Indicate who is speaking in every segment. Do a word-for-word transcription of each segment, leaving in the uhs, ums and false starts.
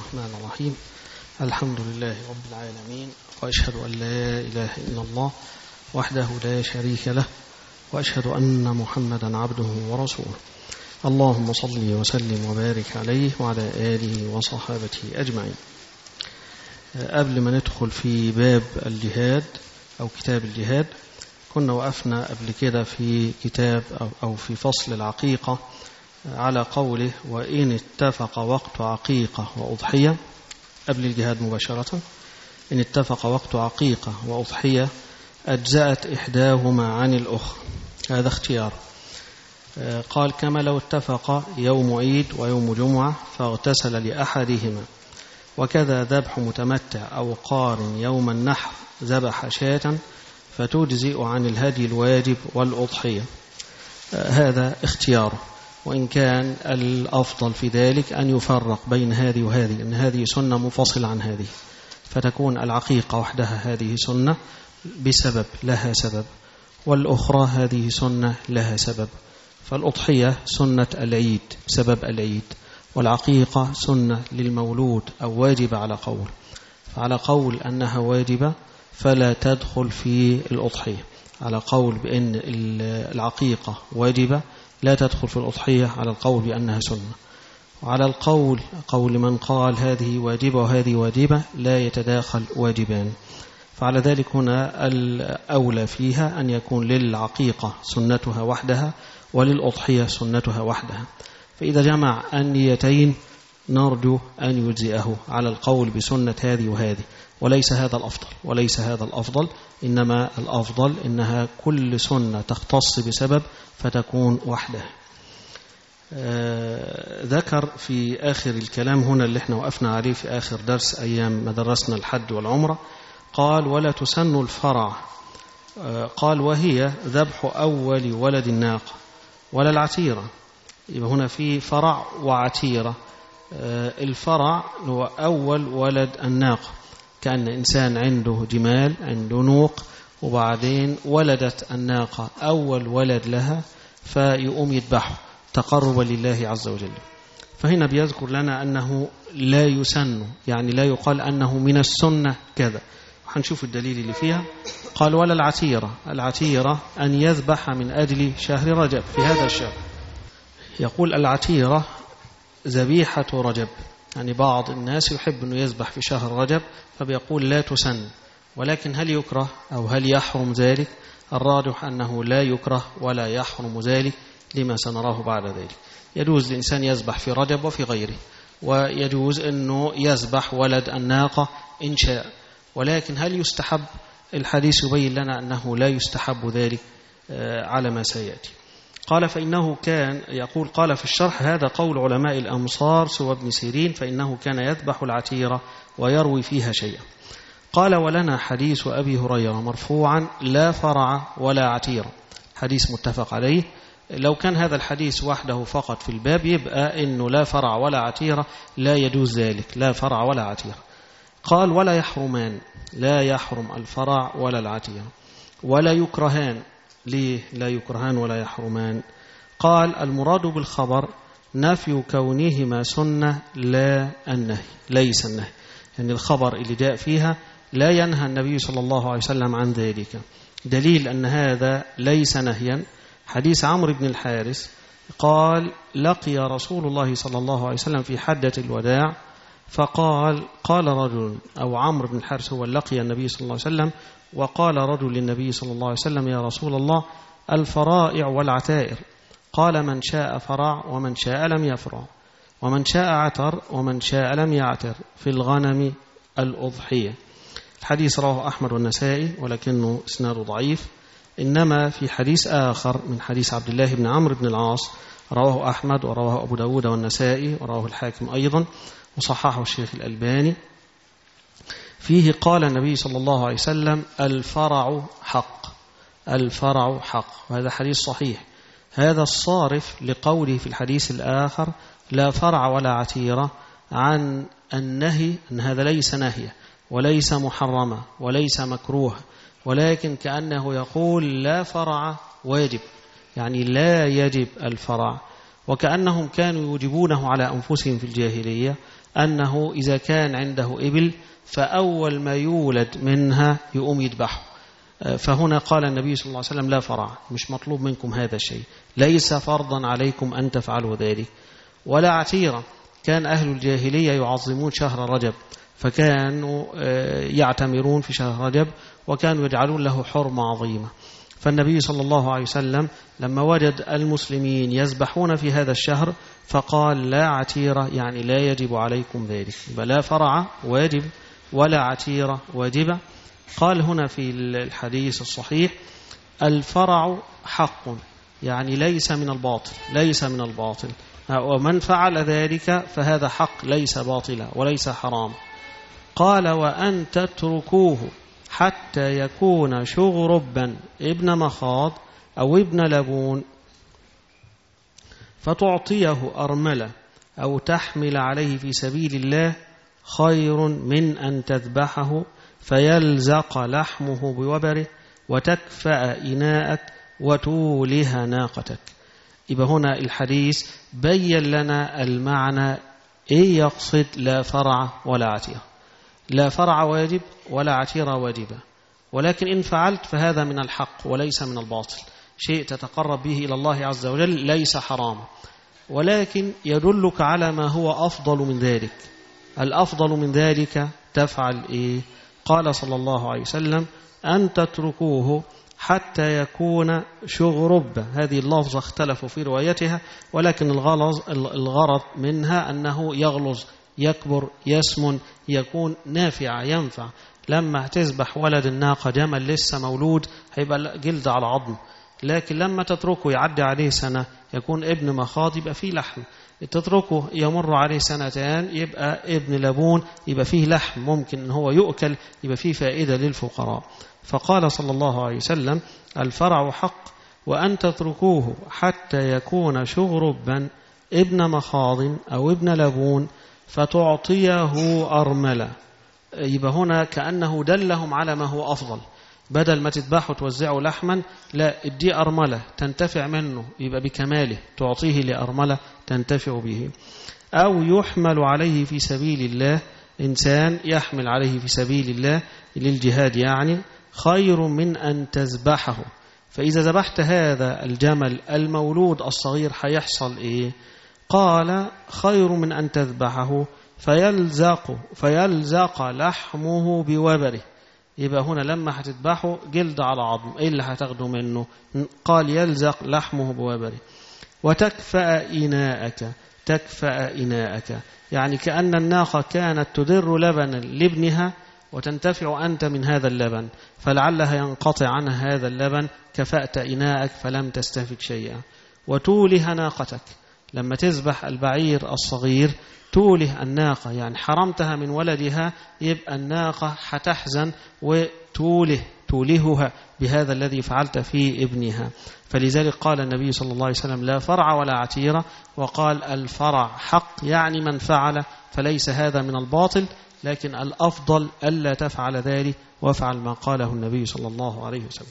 Speaker 1: الرحمن الرحيم. الحمد لله رب العالمين، وأشهد أن لا إله إلا الله وحده لا شريك له، وأشهد أن محمدا عبده ورسوله. اللهم صل وسلم وبارك عليه وعلى آله وصحابته أجمعين. قبل ما ندخل في باب الجهاد أو كتاب الجهاد، كنا وقفنا قبل كده في كتاب أو في فصل العقيقة على قوله: وإن اتفق وقت عقيقة وأضحية، قبل الجهاد مباشرة، إن اتفق وقت عقيقة وأضحية أجزأت إحداهما عن الأخرى. هذا اختيار. قال: كما لو اتفق يوم عيد ويوم جمعة فاغتسل لأحدهما، وكذا ذبح متمتع أو قارن يوم النحر ذبح شاة فتجزئ عن الهدي الواجب والأضحية. هذا اختياره، وإن كان الأفضل في ذلك أن يفرق بين هذه وهذه، أن هذه سنة منفصلة عن هذه، فتكون العقيقة وحدها هذه سنة بسبب لها سبب، والأخرى هذه سنة لها سبب. فالأضحية سنة العيد سبب العيد، والعقيقة سنة للمولود أو واجب على قول، فعلى قول أنها واجبة فلا تدخل في الأضحية، على قول بأن العقيقة واجبة لا تدخل في الأضحية، على القول بأنها سنة. وعلى القول قول من قال هذه واجبة وهذه واجبة لا يتداخل واجبان، فعلى ذلك هنا الأولى فيها أن يكون للعقيقة سنتها وحدها وللأضحية سنتها وحدها. فإذا جمع النيتين نرجو أن يجزئه على القول بسنة هذه وهذه، وليس هذا الأفضل وليس هذا الأفضل إنما الأفضل إنها كل سنة تختص بسبب فتكون وحدها. آه ذكر في آخر الكلام هنا اللي احنا وقفنا عليه في آخر درس أيام ما درسنا الحج والعمرة، قال: ولا تسن الفرع. آه قال: وهي ذبح أول ولد الناقة ولا العتيرة. يبقى هنا في فرع وعتيرة. آه الفرع هو أول ولد الناقة، كأن إنسان عنده جمال عنده نوق، وبعدين ولدت الناقة أول ولد لها فيقوم يذبحه تقربا لله عز وجل. فهنا بيذكر لنا أنه لا يسن، يعني لا يقال أنه من السنة كذا، وحنشوف الدليل اللي فيها. قال: ولا العتيرة. العتيرة أن يذبح من أجل شهر رجب في هذا الشهر. يقول: العتيرة ذبيحة رجب، يعني بعض الناس يحب أنه يذبح في شهر رجب فبيقول لا تسن، ولكن هل يكره أو هل يحرم ذلك؟ الراجح أنه لا يكره ولا يحرم ذلك لما سنراه بعد ذلك. يجوز الإنسان يذبح في رجب وفي غيره، ويجوز أنه يذبح ولد الناقة إن شاء، ولكن هل يستحب؟ الحديث يبين لنا أنه لا يستحب ذلك على ما سيأتي. قال: فإنه كان يقول، قال في الشرح: هذا قول علماء الأمصار سوى ابن سيرين، فإنه كان يذبح العتيرة ويروي فيها شيئا. قال: ولنا حديث أبي هريرة مرفوعا: لا فرع ولا عتيرة، حديث متفق عليه. لو كان هذا الحديث وحده فقط في الباب يبقى إنه لا فرع ولا عتيرة، لا يجوز ذلك، لا فرع ولا عتيرة. قال: ولا يحرمان، لا يحرم الفرع ولا العتيرة. ولا يكرهان. ليه لا يكرهان ولا يحرمان؟ قال: المراد بالخبر نفي كونهما سنة لا النهي، ليس النهي، يعني الخبر اللي جاء فيها لا ينهى النبي صلى الله عليه وسلم عن ذلك. دليل أن هذا ليس نهيا حديث عمرو بن الحارث قال: لقي رسول الله صلى الله عليه وسلم في حجة الوداع، فقال قال رجل، أو عمرو بن الحارث هو لقي النبي صلى الله عليه وسلم، وقال رجل للنبي صلى الله عليه وسلم: يا رسول الله، الفرائع والعتائر. قال: من شاء فرع ومن شاء لم يفرع، ومن شاء عتر ومن شاء لم يعتر، في الغنم الأضحية. الحديث رواه أحمد والنسائي ولكنه إسناده ضعيف، إنما في حديث آخر من حديث عبد الله بن عمرو بن العاص رواه أحمد ورواه أبو داود والنسائي ورواه الحاكم أيضا وصححه الشيخ الألباني، فيه قال النبي صلى الله عليه وسلم: الفرع حق، الفرع حق. وهذا حديث صحيح. هذا الصارف لقوله في الحديث الآخر: لا فرع ولا عتيرة، عن النهي، أن هذا ليس نهي وليس محرمة وليس مكروه، ولكن كأنه يقول لا فرع واجب، يعني لا يجب الفرع. وكأنهم كانوا يوجبونه على أنفسهم في الجاهلية، أنه إذا كان عنده إبل فأول ما يولد منها يقوم يذبحه. فهنا قال النبي صلى الله عليه وسلم لا فرع، مش مطلوب منكم هذا الشيء، ليس فرضا عليكم أن تفعلوا ذلك. ولا عتيرة، كان أهل الجاهلية يعظمون شهر رجب، فكانوا يعتمرون في شهر رجب وكانوا يجعلون له حرمة عظيمة. فالنبي صلى الله عليه وسلم لما وجد المسلمين يذبحون في هذا الشهر فقال لا عتيرة، يعني لا يجب عليكم ذلك، لا فرع واجب ولا عتيرة واجبة. قال هنا في الحديث الصحيح الفرع حق، يعني ليس من الباطل، ليس من الباطل، ومن فعل ذلك فهذا حق ليس باطلا وليس حرام. قال وأن تتركوه حتى يكون شغربا ابن مخاض أو ابن لبون فتعطيه أرملة أو تحمل عليه في سبيل الله خير من أن تذبحه فيلزق لحمه بوبره وتكفأ إناءك وتوله ناقتك. يبقى هنا الحديث بين لنا المعنى إيه يقصد لا فرع ولا عتيرة. لا فرع واجب ولا عتيرة واجبة، ولكن إن فعلت فهذا من الحق وليس من الباطل، شيء تتقرب به إلى الله عز وجل ليس حرام، ولكن يدلك على ما هو أفضل من ذلك. الأفضل من ذلك تفعل إيه؟ قال صلى الله عليه وسلم أن تتركوه حتى يكون شغرب. هذه اللفظة اختلفوا في روايتها، ولكن الغرض منها أنه يغلظ، يكبر، يسمن، يكون نافع، ينفع. لما تذبح ولد الناقة جمل لسه مولود هيبقى جلد على عظم، لكن لما تتركه يعدي عليه سنة يكون ابن مخاض يبقى فيه لحم، تتركه يمر عليه سنتين يبقى ابن لبون يبقى فيه لحم ممكن ان هو يؤكل، يبقى فيه فائدة للفقراء. فقال صلى الله عليه وسلم الفرع حق وأن تتركوه حتى يكون شغربا ابن مخاض أو ابن لبون فتعطيه أرملة. يبقى هنا كأنه دلهم على ما هو أفضل، بدل ما تذبحوا توزعوا لحما، لا ادي أرملة تنتفع منه يبقى بكماله، تعطيه لأرملة تنتفع به. أو يحمل عليه في سبيل الله، إنسان يحمل عليه في سبيل الله للجهاد، يعني خير من أن تذبحه. فإذا ذبحت هذا الجمل المولود الصغير هيحصل إيه؟ قال خير من أن تذبحه فيلزق فيلزق لحمه بوبره. يبقى هنا لما هتذبحه جلد على عظم، إيه اللي هتاخده منه؟ قال يلزق لحمه بوبره. وتكفأ إناءك، تكفأ إناءك يعني كأن الناقة كانت تدر لبنا لابنها وتنتفع أنت من هذا اللبن، فلعلها ينقطع عنها هذا اللبن، كفأت إناءك فلم تستفد شيئا. وتوله ناقتك، لما تذبح البعير الصغير توله الناقة، يعني حرمتها من ولدها، يبقى الناقة حتحزن وتوله تولهها بهذا الذي فعلت في ابنها. فلذلك قال النبي صلى الله عليه وسلم لا فرع ولا عتيرة، وقال الفرع حق، يعني من فعل فليس هذا من الباطل، لكن الأفضل ألا تفعل ذلك وافعل ما قاله النبي صلى الله عليه وسلم.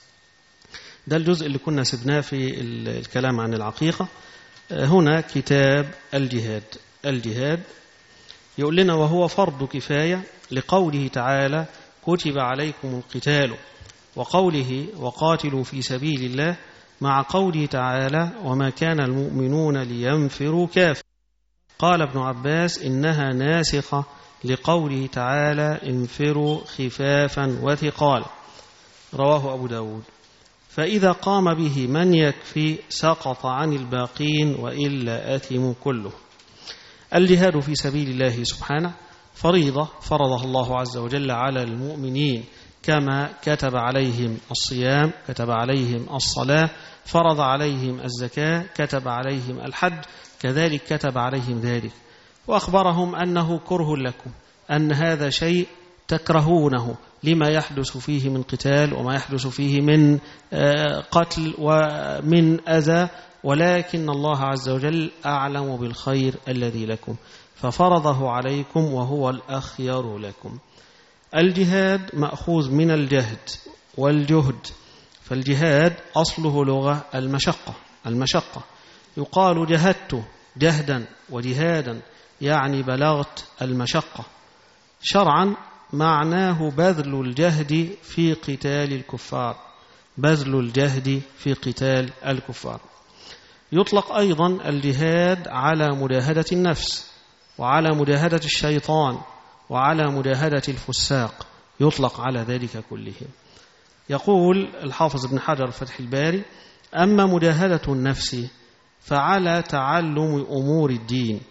Speaker 1: ده الجزء اللي كنا سبناه في الكلام عن العقيقة. هنا كتاب الجهاد. الجهاد يقول لنا وهو فرض كفاية لقوله تعالى كتب عليكم القتال، وقوله وقاتلوا في سبيل الله، مع قوله تعالى وما كان المؤمنون لينفروا كافة. قال ابن عباس إنها ناسخة لقوله تعالى انفروا خفافا وثقالا، رواه أبو داود. فإذا قام به من يكفي سقط عن الباقين وإلا أثم كله. الجهاد في سبيل الله سبحانه فريضة فرضها الله عز وجل على المؤمنين، كما كتب عليهم الصيام، كتب عليهم الصلاة، فرض عليهم الزكاة، كتب عليهم الحج، كذلك كتب عليهم ذلك. وأخبرهم أنه كره لكم، أن هذا شيء تكرهونه لما يحدث فيه من قتال وما يحدث فيه من قتل ومن أذى، ولكن الله عز وجل أعلم بالخير الذي لكم ففرضه عليكم وهو الأخير لكم. الجهاد مأخوذ من الجهد والجهد، فالجهاد أصله لغة المشقة، المشقة يقال جهدت جهدا وجهادا، يعني بلغت المشقة. شرعا معناه بذل الجهد في قتال الكفار، بذل الجهد في قتال الكفار. يطلق أيضا الجهاد على مجاهدة النفس، وعلى مجاهدة الشيطان، وعلى مجاهدة الفساق، يطلق على ذلك كله. يقول الحافظ ابن حجر فتح الباري: أما مجاهدة النفس فعلى تعلم أمور الدين.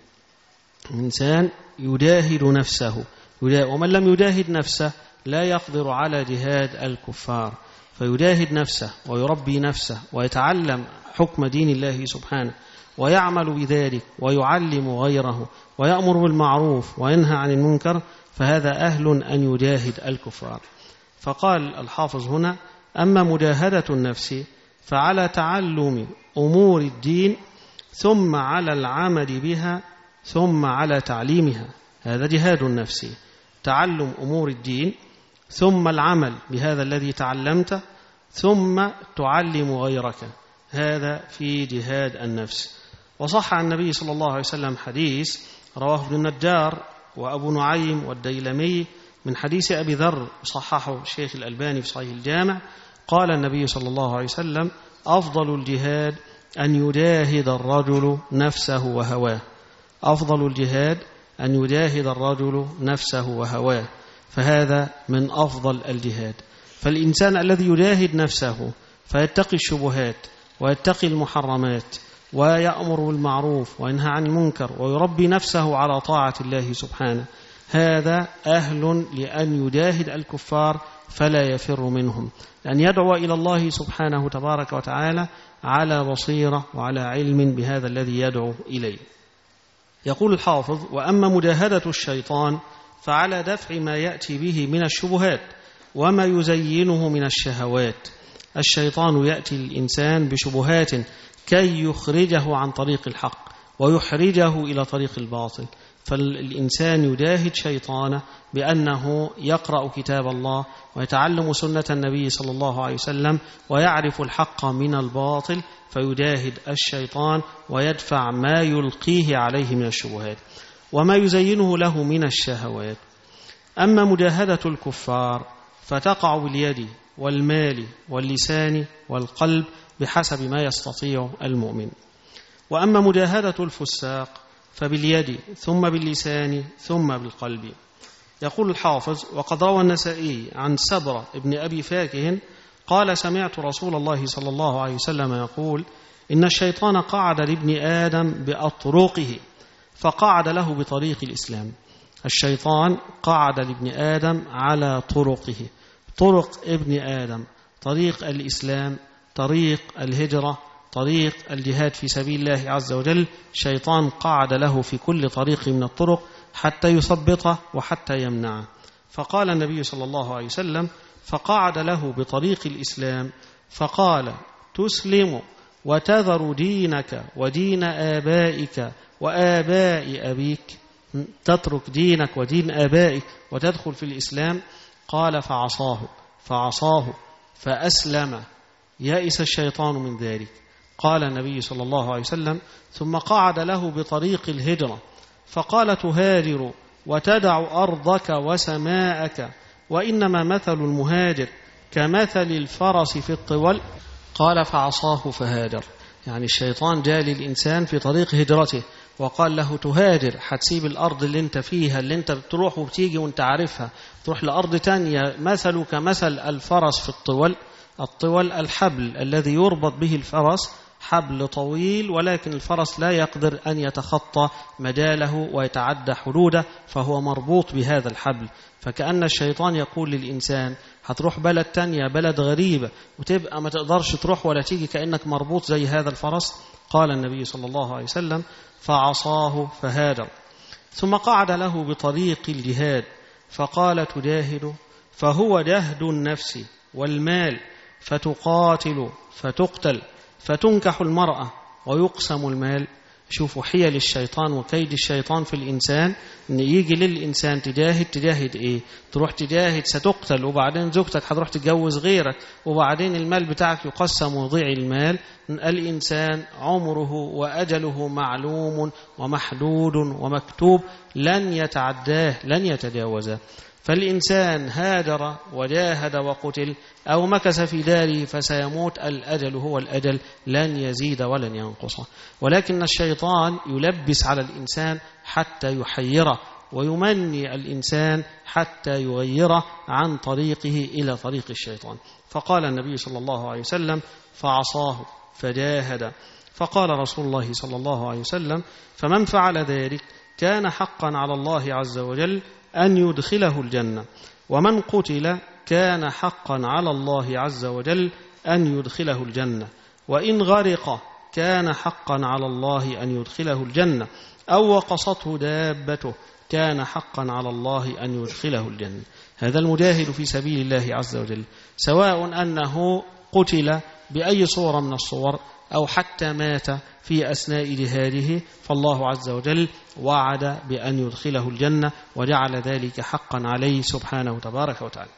Speaker 1: الإنسان يجاهد نفسه، ومن لم يجاهد نفسه لا يقدر على جهاد الكفار، فيجاهد نفسه ويربي نفسه ويتعلم حكم دين الله سبحانه ويعمل بذلك ويعلم غيره ويأمر بالمعروف وينهى عن المنكر، فهذا أهل أن يجاهد الكفار. فقال الحافظ هنا: أما مجاهدة النفس فعلى تعلم أمور الدين، ثم على العمل بها، ثم على تعليمها. هذا جهاد النفس، تعلم أمور الدين، ثم العمل بهذا الذي تعلمته، ثم تعلم غيرك. هذا في جهاد النفس. وصح عن النبي صلى الله عليه وسلم حديث رواه ابن النجار وأبو نعيم والديلمي من حديث أبي ذر، صححه الشيخ الألباني في صحيح الجامع. قال النبي صلى الله عليه وسلم: أفضل الجهاد أن يجاهد الرجل نفسه وهواه. أفضل الجهاد أن يجاهد الرجل نفسه وهواه، فهذا من أفضل الجهاد. فالإنسان الذي يجاهد نفسه فيتقي الشبهات ويتقي المحرمات ويأمر بالمعروف وينهى عن المنكر ويربي نفسه على طاعة الله سبحانه، هذا أهل لأن يجاهد الكفار فلا يفر منهم، أن يدعو إلى الله سبحانه تبارك وتعالى على بصيرة وعلى علم بهذا الذي يدعو إليه. يقول الحافظ: وأما مجاهدة الشيطان فعلى دفع ما يأتي به من الشبهات وما يزينه من الشهوات. الشيطان يأتي الإنسان بشبهات كي يخرجه عن طريق الحق ويحرجه إلى طريق الباطل، فالإنسان يجاهد شيطانه بأنه يقرأ كتاب الله ويتعلم سنة النبي صلى الله عليه وسلم ويعرف الحق من الباطل، فيجاهد الشيطان ويدفع ما يلقيه عليه من الشبهات وما يزينه له من الشهوات. أما مجاهدة الكفار فتقع باليد والمال واللسان والقلب بحسب ما يستطيع المؤمن. وأما مجاهدة الفساق فباليد ثم باللسان ثم بالقلب. يقول الحافظ: وقد روى النسائي عن سبرة ابن أبي فاكه قال: سمعت رسول الله صلى الله عليه وسلم يقول: إن الشيطان قعد لابن آدم بأطرقه فقعد له بطريق الإسلام. الشيطان قعد لابن آدم على طرقه، طرق ابن آدم، طريق الإسلام، طريق الهجرة، طريق الجهاد في سبيل الله عز وجل. الشيطان قعد له في كل طريق من الطرق حتى يثبطه وحتى يمنعه. فقال النبي صلى الله عليه وسلم: فقعد له بطريق الإسلام فقال: تسلم وتذر دينك ودين آبائك وآباء أبيك، تترك دينك ودين آبائك وتدخل في الإسلام. قال: فعصاه فعصاه فأسلم، يئس الشيطان من ذلك. قال النبي صلى الله عليه وسلم: ثم قعد له بطريق الهجرة فقال: تهاجر وتدع أرضك وسماءك، وإنما مثل المهاجر كمثل الفرس في الطول. قال: فعصاه فهاجر. يعني الشيطان جاء للإنسان في طريق هجرته وقال له: تهاجر، هتسيب الأرض اللي انت فيها اللي انت بتروح وبتيجي وانت عارفها، تروح لأرض تانية، مثل كمثل الفرس في الطول. الطول الحبل الذي يربط به الفرس، حبل طويل ولكن الفرس لا يقدر أن يتخطى مجاله ويتعدى حدوده، فهو مربوط بهذا الحبل. فكأن الشيطان يقول للإنسان: هتروح بلد تانية، بلد غريبة، وتبقى ما تقدرش تروح ولا تيجي، كأنك مربوط زي هذا الفرس. قال النبي صلى الله عليه وسلم: فعصاه فهاجر. ثم قعد له بطريق الجهاد فقال: تجاهد، فهو جهد النفس والمال، فتقاتل فتقتل فتنكح المرأة ويقسم المال. شوفوا حيل الشيطان وكيد الشيطان في الإنسان، إن يجي للإنسان تجاهد تجاهد إيه؟ تروح تجاهد ستقتل، وبعدين زوجتك هتروح تتجوز غيرك، وبعدين المال بتاعك يقسم ويضيع المال. الإنسان عمره وأجله معلوم ومحدود ومكتوب، لن يتعداه لن يتجاوزه. فالإنسان هاجر وجاهد وقتل أو مكث في داره فسيموت، الأجل هو الأجل، لن يزيد ولن ينقص. ولكن الشيطان يلبس على الإنسان حتى يحيره، ويمني الإنسان حتى يغيره عن طريقه إلى طريق الشيطان. فقال النبي صلى الله عليه وسلم: فعصاه فجاهد. فقال رسول الله صلى الله عليه وسلم: فمن فعل ذلك كان حقا على الله عز وجل أن يدخله الجنة، ومن قتل كان حقا على الله عز وجل أن يدخله الجنة، وإن غرق كان حقا على الله أن يدخله الجنة، أو وقصته دابته كان حقا على الله أن يدخله الجنة. هذا المجاهد في سبيل الله عز وجل، سواء أنه قتل بأي صورة من الصور أو حتى مات في أثناء جهاده، فالله عز وجل وعد بأن يدخله الجنة وجعل ذلك حقا عليه سبحانه تبارك وتعالى.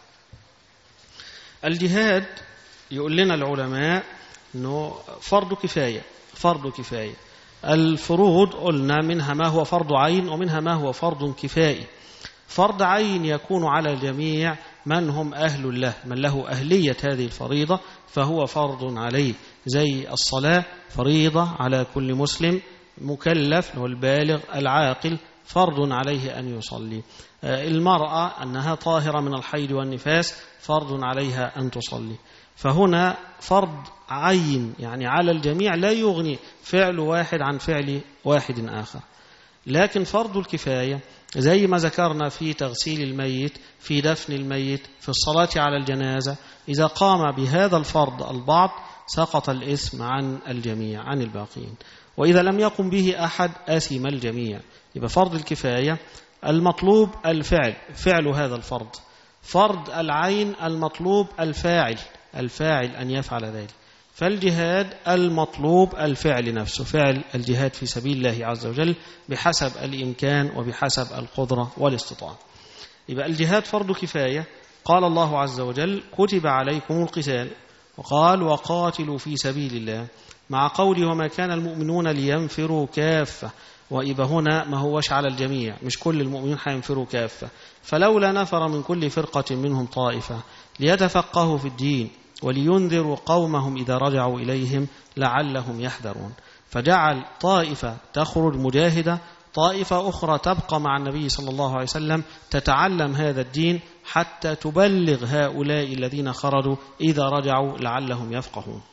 Speaker 1: الجهاد يقول لنا العلماء أنه فرض كفاية. فرض كفاية الفروض قلنا منها ما هو فرض عين ومنها ما هو فرض كفائي. فرض عين يكون على الجميع من هم أهل له، من له أهلية هذه الفريضة فهو فرض عليه، زي الصلاة فريضة على كل مسلم مكلف والبالغ العاقل، فرض عليه أن يصلي. المرأة أنها طاهرة من الحيض والنفاس فرض عليها أن تصلي. فهنا فرض عين يعني على الجميع، لا يغني فعل واحد عن فعل واحد آخر. لكن فرض الكفاية زي ما ذكرنا في تغسيل الميت، في دفن الميت، في الصلاة على الجنازة، إذا قام بهذا الفرض البعض سقط الإثم عن الجميع عن الباقين، وإذا لم يقم به أحد آثم الجميع. يبقى فرض الكفاية المطلوب الفعل، فعل هذا الفرض. فرض العين المطلوب الفاعل، الفاعل أن يفعل ذلك. فالجهاد المطلوب الفعل نفسه، فعل الجهاد في سبيل الله عز وجل بحسب الإمكان وبحسب القدرة والاستطاعة. يبقى الجهاد فرض كفاية. قال الله عز وجل: كتب عليكم القتال، وقال: وقاتلوا في سبيل الله، مع قوله: وما كان المؤمنون لينفروا كافة. وإذا هنا ما هوش على الجميع، مش كل المؤمنين حينفروا كافة. فلولا نفر من كل فرقة منهم طائفة ليتفقهوا في الدين ولينذروا قومهم إذا رجعوا إليهم لعلهم يحذرون. فجعل طائفة تخرج مجاهدة، طائفة أخرى تبقى مع النبي صلى الله عليه وسلم تتعلم هذا الدين حتى تبلغ هؤلاء الذين خرجوا إذا رجعوا لعلهم يفقهون.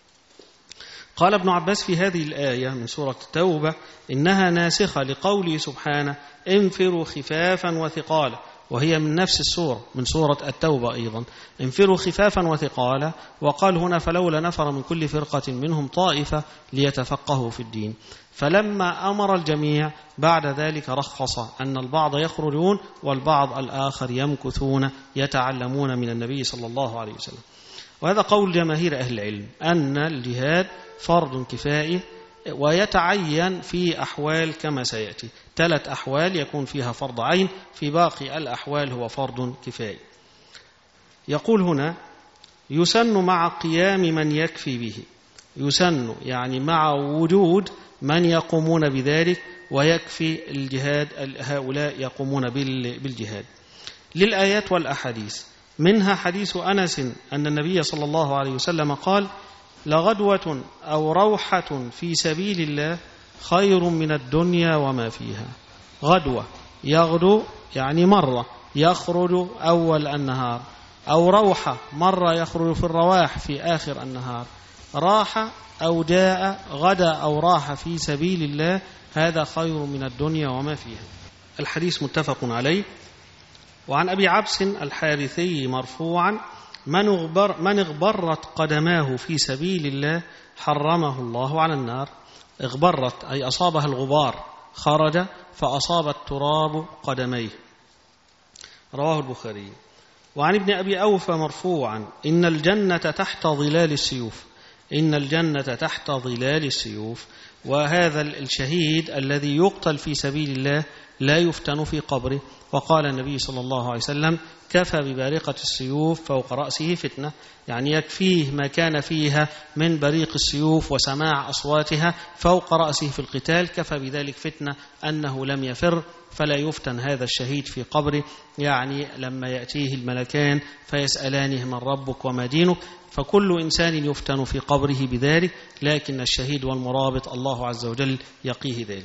Speaker 1: قال ابن عباس في هذه الآية من سورة التوبة: إنها ناسخة لقوله سبحانه: انفروا خفافا وثقالا، وهي من نفس السورة من سورة التوبة أيضا: انفروا خفافا وثقالا. وقال هنا: فلولا نفر من كل فرقة منهم طائفة ليتفقهوا في الدين. فلما أمر الجميع بعد ذلك رخص أن البعض يخرجون والبعض الآخر يمكثون يتعلمون من النبي صلى الله عليه وسلم. وهذا قول جماهير أهل العلم أن الجهاد فرض كفائي، ويتعين في أحوال كما سيأتي، ثلاث أحوال يكون فيها فرض عين، في باقي الأحوال هو فرض كفائي. يقول هنا: يسن مع قيام من يكفي به. يسن يعني مع وجود من يقومون بذلك ويكفي الجهاد، هؤلاء يقومون بالجهاد. للآيات والأحاديث، منها حديث أنس أن النبي صلى الله عليه وسلم قال: لغدوة أو روحة في سبيل الله خير من الدنيا وما فيها. غدوة يغدو يعني مرة يخرج أول النهار، أو روحة مرة يخرج في الرواح في آخر النهار. راح أو جاء غدا أو راح في سبيل الله، هذا خير من الدنيا وما فيها. الحديث متفق عليه. وعن أبي عبس الحارثي مرفوعا: من, اغبر من اغبرت قدماه في سبيل الله حرمه الله على النار. اغبرت أي أصابها الغبار، خرج فأصاب التراب قدميه. رواه البخاري. وعن ابن أبي أوفى مرفوعا: إن الجنة تحت ظلال السيوف. إن الجنة تحت ظلال السيوف. وهذا الشهيد الذي يقتل في سبيل الله لا يفتن في قبره. وقال النبي صلى الله عليه وسلم: كفى ببارقة السيوف فوق رأسه فتنة، يعني يكفيه ما كان فيها من بريق السيوف وسماع أصواتها فوق رأسه في القتال، كفى بذلك فتنة أنه لم يفر، فلا يفتن هذا الشهيد في قبره. يعني لما يأتيه الملكان فيسألانه: من ربك وما دينك؟ فكل إنسان يفتن في قبره بذلك، لكن الشهيد والمرابط الله عز وجل يقيه ذلك.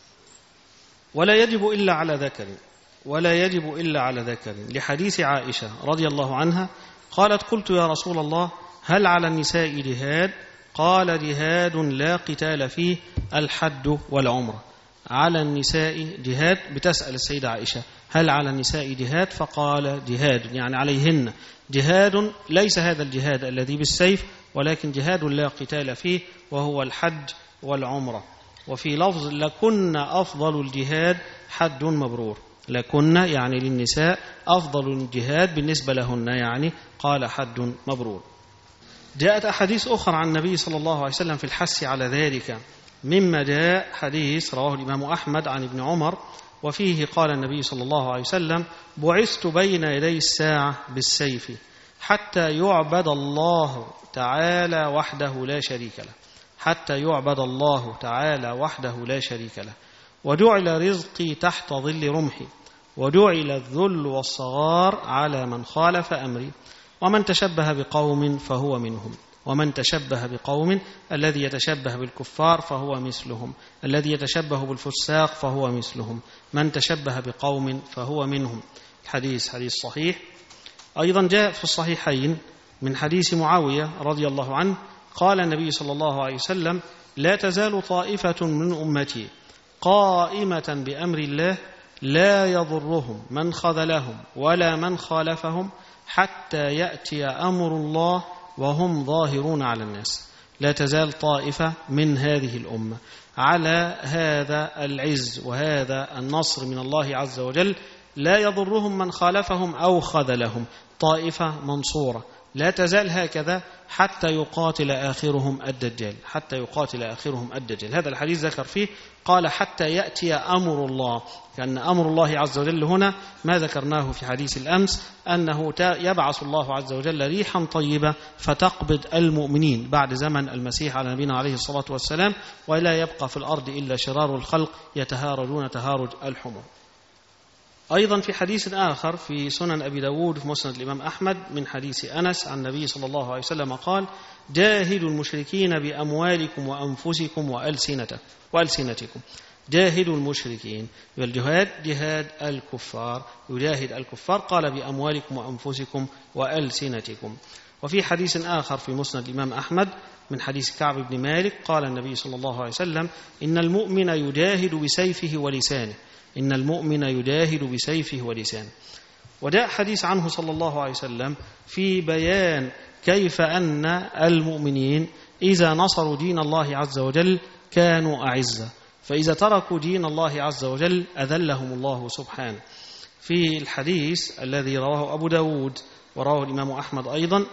Speaker 1: ولا يجب إلا على ذكر ولا يجب إلا على ذكر لحديث عائشة رضي الله عنها قالت: قلت يا رسول الله هل على النساء جهاد؟ قال: جهاد لا قتال فيه الحد والعمرة. على النساء جهاد، بتسأل السيدة عائشة هل على النساء جهاد؟ فقال: جهاد، يعني عليهن جهاد، ليس هذا الجهاد الذي بالسيف، ولكن جهاد لا قتال فيه وهو الحج والعمرة. وفي لفظ: لكن أفضل الجهاد حج مبرور. لكن يعني للنساء أفضل الجهاد بالنسبة لهن، يعني قال حج مبرور. جاءت أحاديث أخرى عن النبي صلى الله عليه وسلم في الحث على ذلك، مما جاء حديث رواه الإمام أحمد عن ابن عمر، وفيه قال النبي صلى الله عليه وسلم: بعثت بين يدي الساعة بالسيف حتى يعبد الله تعالى وحده لا شريك له حتى يعبد الله تعالى وحده لا شريك له وجعل رزقي تحت ظل رمحي وجعل الذل والصغار على من خالف أمري ومن تشبه بقوم فهو منهم ومن تشبه بقوم الذي يتشبه بالكفار فهو مثلهم الذي يتشبه بالفساق فهو مثلهم من تشبه بقوم فهو منهم. الحديث حديث صحيح. أيضا جاء في الصحيحين من حديث معاوية رضي الله عنه قال النبي صلى الله عليه وسلم: لا تزال طائفة من أمتي قائمة بأمر الله لا يضرهم من خذلهم ولا من خالفهم حتى يأتي أمر الله وهم ظاهرون على الناس. لا تزال طائفة من هذه الأمة على هذا العز وهذا النصر من الله عز وجل، لا يضرهم من خالفهم أو خذلهم، طائفة منصورة لا تزال هكذا حتى يقاتل آخرهم الدجال حتى يقاتل آخرهم الدجال. هذا الحديث ذكر فيه قال: حتى يأتي أمر الله، كأن أمر الله عز وجل هنا ما ذكرناه في حديث الأمس، أنه يبعث الله عز وجل ريحا طيبة فتقبض المؤمنين بعد زمن المسيح على نبينا عليه الصلاة والسلام، ولا يبقى في الأرض إلا شرار الخلق يتهارجون تهارج الحمر. أيضا في حديث آخر في سنن أبي داود في مسند الإمام أحمد من حديث أنس عن النبي صلى الله عليه وسلم قال: جاهدوا المشركين بأموالكم وأنفسكم وألسنتكم. جاهدوا المشركين، والجهاد جهاد الكفار، يجاهد الكفار، قال: بأموالكم وأنفسكم وألسنتكم. وفي حديث آخر في مسند الإمام أحمد من حديث كعب بن مالك قال النبي صلى الله عليه وسلم: إن المؤمن يجاهد بسيفه ولسانه إن المؤمن يجاهد بسيفه ولسانه. وجاء حديث عنه صلى الله عليه وسلم في بيان كيف أن المؤمنين إذا نصروا دين الله عز وجل كانوا أعزة، فإذا تركوا دين الله عز وجل أذلهم الله سبحانه. في الحديث الذي رواه أبو داود ورواه الإمام أحمد أيضا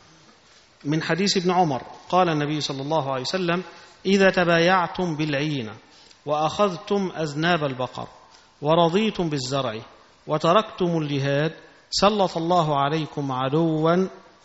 Speaker 1: من حديث ابن عمر قال النبي صلى الله عليه وسلم: إذا تبايعتم بالعينة وأخذتم أذناب البقر ورضيتم بالزرع وتركتم الجهاد سلط الله عليكم عدوا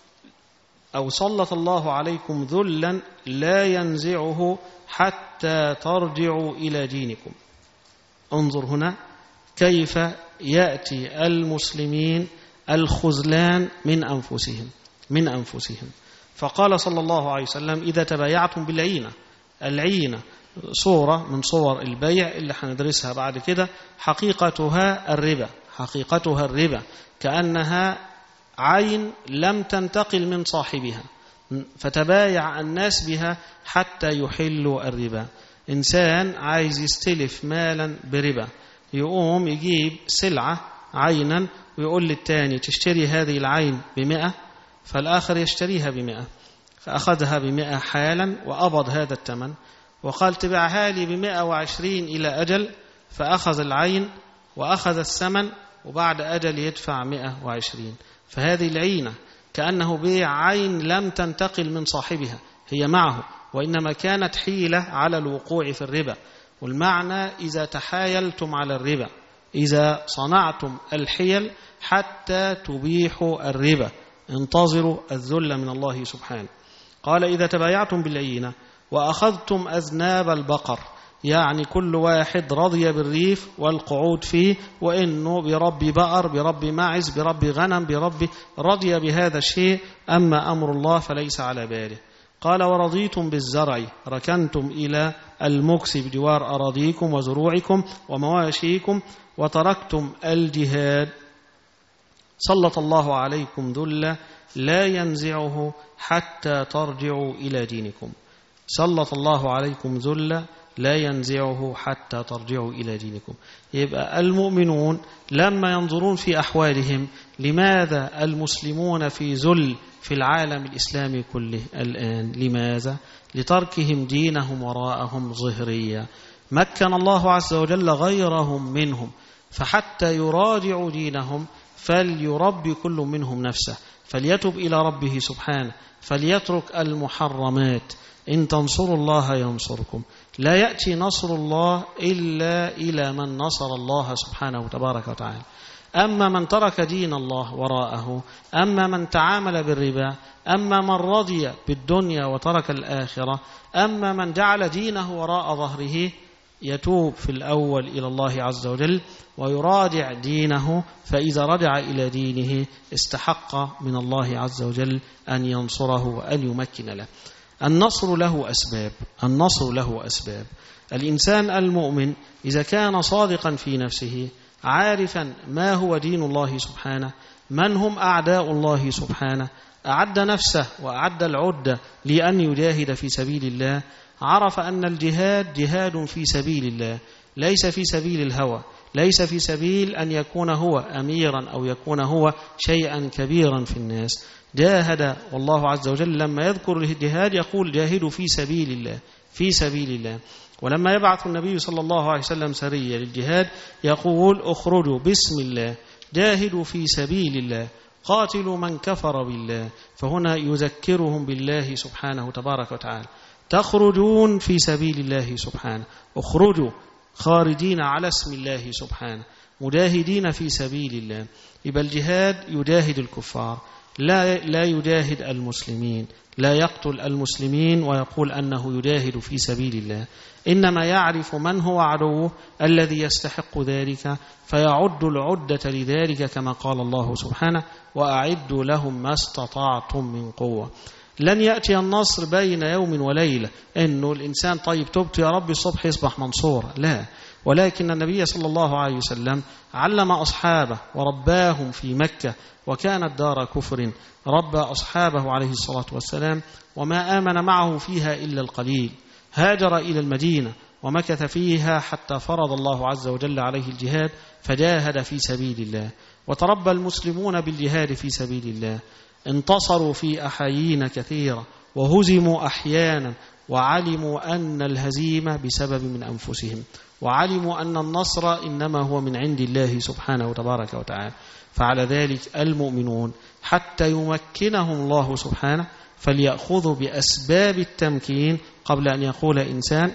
Speaker 1: أو سلط الله عليكم ذلا لا ينزعه حتى ترجعوا إلى دينكم. انظر هنا كيف يأتي المسلمين الخذلان من أنفسهم من أنفسهم فقال صلى الله عليه وسلم: إذا تبايعتم بالعينة. العينة صورة من صور البيع اللي هندرسها بعد كده، حقيقتها الربا حقيقتها الربا كأنها عين لم تنتقل من صاحبها، فتبايع الناس بها حتى يحلوا الربا. إنسان عايز يستلف مالا بربا، يقوم يجيب سلعة عينا ويقول للتاني: تشتري هذه العين بمئة، فالآخر يشتريها بمئة، فأخذها بمئة حالا وأبض هذا الثمن، وقال: تبعها لي بمئة وعشرين إلى أجل، فأخذ العين وأخذ الثمن وبعد أجل يدفع مئة وعشرين. فهذه العينة كأنه بيع عين لم تنتقل من صاحبها، هي معه، وإنما كانت حيلة على الوقوع في الربا. والمعنى إذا تحايلتم على الربا، إذا صنعتم الحيل حتى تبيحوا الربا، انتظروا الذل من الله سبحانه. قال إذا تبايعتم بالعينة وأخذتم أذناب البقر، يعني كل واحد رضي بالريف والقعود فيه، وإنه برب بقر، برب معز، برب غنم، برب رضي بهذا الشيء، أما أمر الله فليس على باله. قال ورضيتم بالزرع، ركنتم إلى المكس بجوار أراضيكم وزروعكم ومواشيكم، وتركتم الجهاد، سلط الله عليكم ذلا لا ينزعه حتى ترجعوا إلى دينكم. سلط الله عليكم ذلا لا ينزعه حتى ترجعوا إلى دينكم. يبقى المؤمنون لما ينظرون في أحوالهم، لماذا المسلمون في ذل في العالم الإسلامي كله الآن؟ لماذا؟ لتركهم دينهم وراءهم ظهريا. مكن الله عز وجل غيرهم منهم، فحتى يراجعوا دينهم فليربي كل منهم نفسه، فليتب إلى ربه سبحانه، فليترك المحرمات. إن تنصروا الله ينصركم. لا يأتي نصر الله إلا إلى من نصر الله سبحانه تبارك وتعالى. أما من ترك دين الله وراءه، أما من تعامل بالربا، أما من رضي بالدنيا وترك الآخرة، أما من جعل دينه وراء ظهره، يتوب في الأول إلى الله عز وجل ويراجع دينه، فإذا رجع إلى دينه استحق من الله عز وجل أن ينصره وأن يمكن له. النصر له أسباب، النصر له أسباب. الإنسان المؤمن إذا كان صادقا في نفسه، عارفا ما هو دين الله سبحانه، من هم أعداء الله سبحانه، أعد نفسه وأعد العدة لأن يجاهد في سبيل الله، عرف أن الجهاد جهاد في سبيل الله، ليس في سبيل الهوى، ليس في سبيل أن يكون هو أميرا أو يكون هو شيئا كبيرا في الناس. جاهد، والله عز وجل لما يذكر الجهاد يقول جاهدوا في سبيل الله، في سبيل الله. ولما يبعث النبي صلى الله عليه وسلم سرية للجهاد يقول اخرجوا بسم الله، جاهدوا في سبيل الله، قاتلوا من كفر بالله. فهنا يذكرهم بالله سبحانه تبارك وتعالى. تخرجون في سبيل الله سبحانه، اخرجوا خارجين على اسم الله سبحانه، مجاهدين في سبيل الله. يبقى الجهاد يجاهد الكفار، لا لا يجاهد المسلمين، لا يقتل المسلمين ويقول أنه يجاهد في سبيل الله، إنما يعرف من هو عدوه الذي يستحق ذلك، فيعد العدة لذلك كما قال الله سبحانه وأعدوا لهم ما استطعتم من قوة. لن يأتي النصر بين يوم وليلة، إنه الإنسان طيب تبت يا رب الصبح يصبح منصورا، لا. ولكن النبي صلى الله عليه وسلم علم أصحابه ورباهم في مكة، وكانت دار كفر، ربى أصحابه عليه الصلاة والسلام وما آمن معه فيها إلا القليل. هاجر إلى المدينة ومكث فيها حتى فرض الله عز وجل عليه الجهاد، فجاهد في سبيل الله، وتربى المسلمون بالجهاد في سبيل الله. انتصروا في أحايين كثيرة وهزموا أحيانا، وعلموا أن الهزيمة بسبب من أنفسهم، وعلموا أن النصر إنما هو من عند الله سبحانه وتبارك وتعالى. فعلى ذلك المؤمنون حتى يمكنهم الله سبحانه فليأخذوا بأسباب التمكين قبل أن يقول إنسان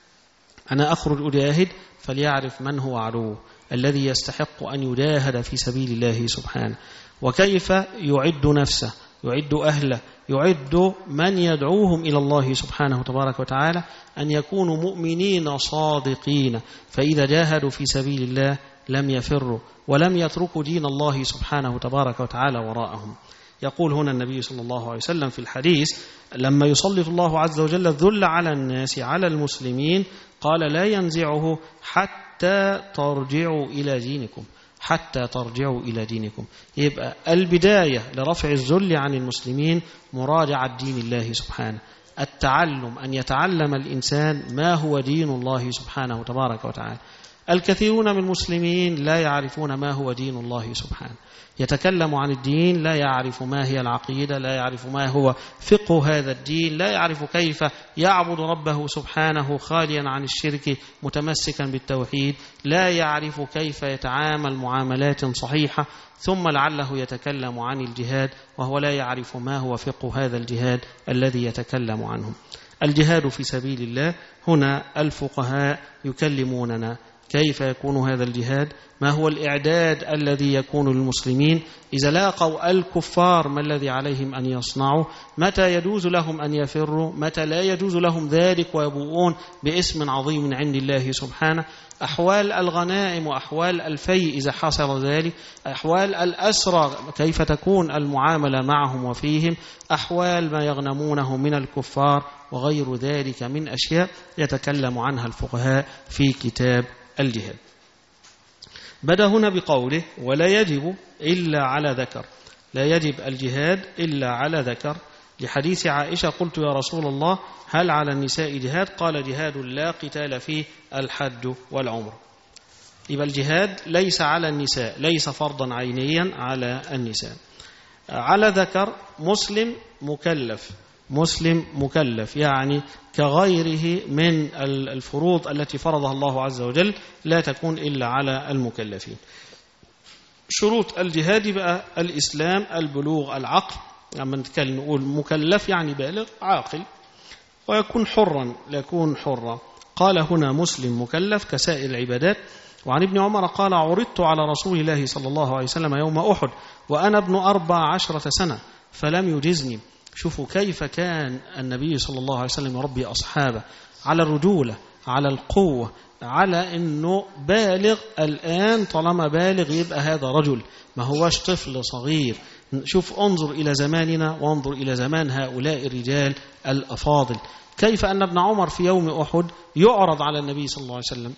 Speaker 1: أنا أخرج أجاهد، فليعرف من هو عدوه الذي يستحق أن يجاهد في سبيل الله سبحانه، وكيف يعد نفسه، يعد أهله، يعد من يدعوهم إلى الله سبحانه تبارك وتعالى أن يكونوا مؤمنين صادقين. فإذا جاهدوا في سبيل الله لم يفروا ولم يتركوا دين الله سبحانه تبارك وتعالى وراءهم. يقول هنا النبي صلى الله عليه وسلم في الحديث لما يسلط الله عز وجل الذل على الناس على المسلمين قال لا ينزعه حتى ترجعوا إلى دينكم، حتى ترجعوا إلى دينكم. يبقى البداية لرفع الذل عن المسلمين مراجعة دين الله سبحانه، التعلم، أن يتعلم الإنسان ما هو دين الله سبحانه تبارك وتعالى. الكثيرون من المسلمين لا يعرفون ما هو دين الله سبحانه، يتكلم عن الدين لا يعرف ما هي العقيدة، لا يعرف ما هو فقه هذا الدين، لا يعرف كيف يعبد ربه سبحانه خاليا عن الشرك متمسكا بالتوحيد، لا يعرف كيف يتعامل معاملات صحيحة، ثم لعله يتكلم عن الجهاد وهو لا يعرف ما هو فقه هذا الجهاد الذي يتكلم عنه. الجهاد في سبيل الله، هنا الفقهاء يكلموننا كيف يكون هذا الجهاد، ما هو الإعداد الذي يكون للمسلمين إذا لاقوا الكفار، ما الذي عليهم أن يصنعوا، متى يجوز لهم أن يفروا، متى لا يجوز لهم ذلك ويبوؤون باسم عظيم عند الله سبحانه، أحوال الغنائم وأحوال الفيء إذا حصل ذلك، أحوال الأسرى كيف تكون المعاملة معهم وفيهم، أحوال ما يغنمونه من الكفار وغير ذلك من أشياء يتكلم عنها الفقهاء في كتاب الجهاد. بدأ هنا بقوله ولا يجب إلا على ذكر، لا يجب الجهاد إلا على ذكر، لحديث عائشة قلت يا رسول الله هل على النساء جهاد؟ قال جهاد لا قتال فيه الحج والعمر. يبقى الجهاد ليس على النساء، ليس فرضا عينيا على النساء. على ذكر مسلم مكلف، مسلم مكلف يعني كغيره من الفروض التي فرضها الله عز وجل لا تكون إلا على المكلفين. شروط الجهاد بقى الإسلام، البلوغ، العقل، لما نتكلم نقول مكلف يعني بالغ عاقل، ويكون حرا، يكون حرا. قال هنا مسلم مكلف كسائر العبادات. وعن ابن عمر قال عرضت على رسول الله صلى الله عليه وسلم يوم أحد وأنا ابن أربع عشرة سنة فلم يجزني. شوفوا كيف كان النبي صلى الله عليه وسلم يربي أصحابه على الرجولة، على القوة، على أنه بالغ الآن، طالما بالغ يبقى هذا رجل، ما هوش طفل صغير. شوف انظر إلى زماننا وانظر إلى زمان هؤلاء الرجال الأفاضل، كيف أن ابن عمر في يوم أحد يعرض على النبي صلى الله عليه وسلم،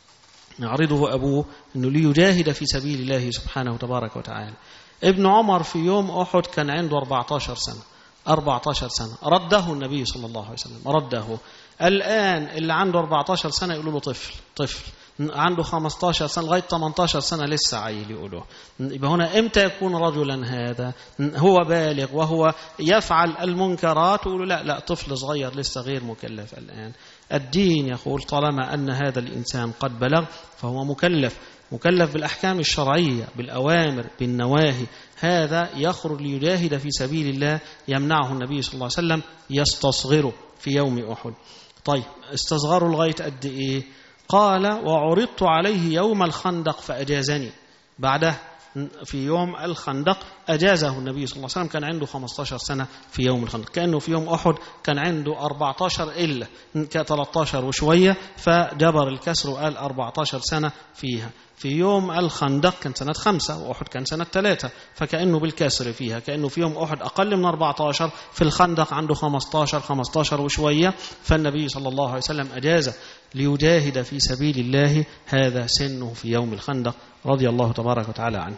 Speaker 1: يعرضه أبوه أنه ليجاهد في سبيل الله سبحانه وتبارك وتعالى. ابن عمر في يوم أحد كان عنده أربعة عشر سنة، أربعة عشر سنة رده النبي صلى الله عليه وسلم، رده. الآن اللي عنده أربعة عشر سنة يقولوا له طفل، طفل عنده خمسة عشر سنة لغاية ثمانية عشر سنة لسه عيل يقولوه. يبقى هنا إمتى يكون رجلا هذا؟ هو بالغ وهو يفعل المنكرات ويقولوا لا لا طفل صغير لسه غير مكلف الآن. الدين يقول طالما أن هذا الإنسان قد بلغ فهو مكلف، مكلف بالأحكام الشرعية، بالأوامر، بالنواهي، هذا يخرج ليجاهد في سبيل الله. يمنعه النبي صلى الله عليه وسلم يستصغره في يوم أحد. طيب استصغروا لغاية قد إيه؟ قال وعرضت عليه يوم الخندق فأجازني. بعده في يوم الخندق أجازه النبي صلى الله عليه وسلم، كان عنده خمسة عشر سنة في يوم الخندق، كأنه في يوم أحد كان عنده أربعة عشر إلا ثلاثة عشر وشوية، فجبر الكسر وقال أربعة عشر سنة فيها. في يوم الخندق كان سنة خمسة وأحد كان سنة ثلاثة، فكأنه بالكسر فيها، كأنه في يوم أحد أقل من أربعة عشر، في الخندق عنده خمسة عشر خمسة عشر وشوية، فالنبي صلى الله عليه وسلم أجازه ليجاهد في سبيل الله، هذا سنه في يوم الخندق رضي الله تبارك وتعالى عنه.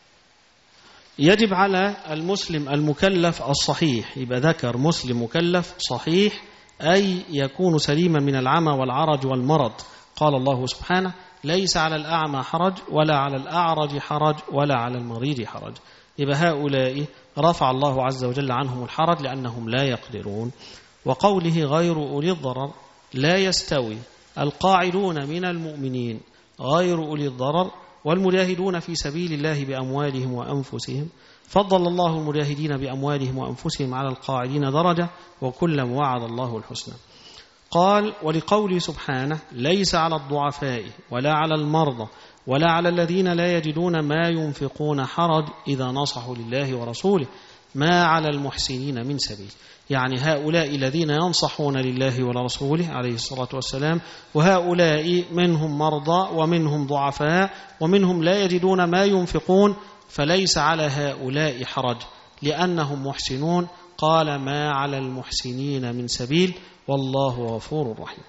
Speaker 1: يجب على المسلم المكلف الصحيح، يبقى ذكر مسلم مكلف صحيح أي يكون سليما من العمى والعرج والمرض. قال الله سبحانه ليس على الأعمى حرج ولا على الأعرج حرج ولا على المريض حرج. يبقى هؤلاء رفع الله عز وجل عنهم الحرج لأنهم لا يقدرون. وقوله غير أولي الضرر لا يستوي القاعدون من المؤمنين غير أولي الضرر والمجاهدون في سبيل الله بأموالهم وأنفسهم، فضل الله المجاهدين بأموالهم وأنفسهم على القاعدين درجة وكلا وعد الله الحسنى. قال ولقوله سبحانه ليس على الضعفاء ولا على المرضى ولا على الذين لا يجدون ما ينفقون حرج إذا نصحوا لله ورسوله ما على المحسنين من سبيل. يعني هؤلاء الذين ينصحون لله ورسوله عليه الصلاة والسلام، وهؤلاء منهم مرضى ومنهم ضعفاء ومنهم لا يجدون ما ينفقون، فليس على هؤلاء حرج لأنهم محسنون. قال ما على المحسنين من سبيل والله غفور رحيم.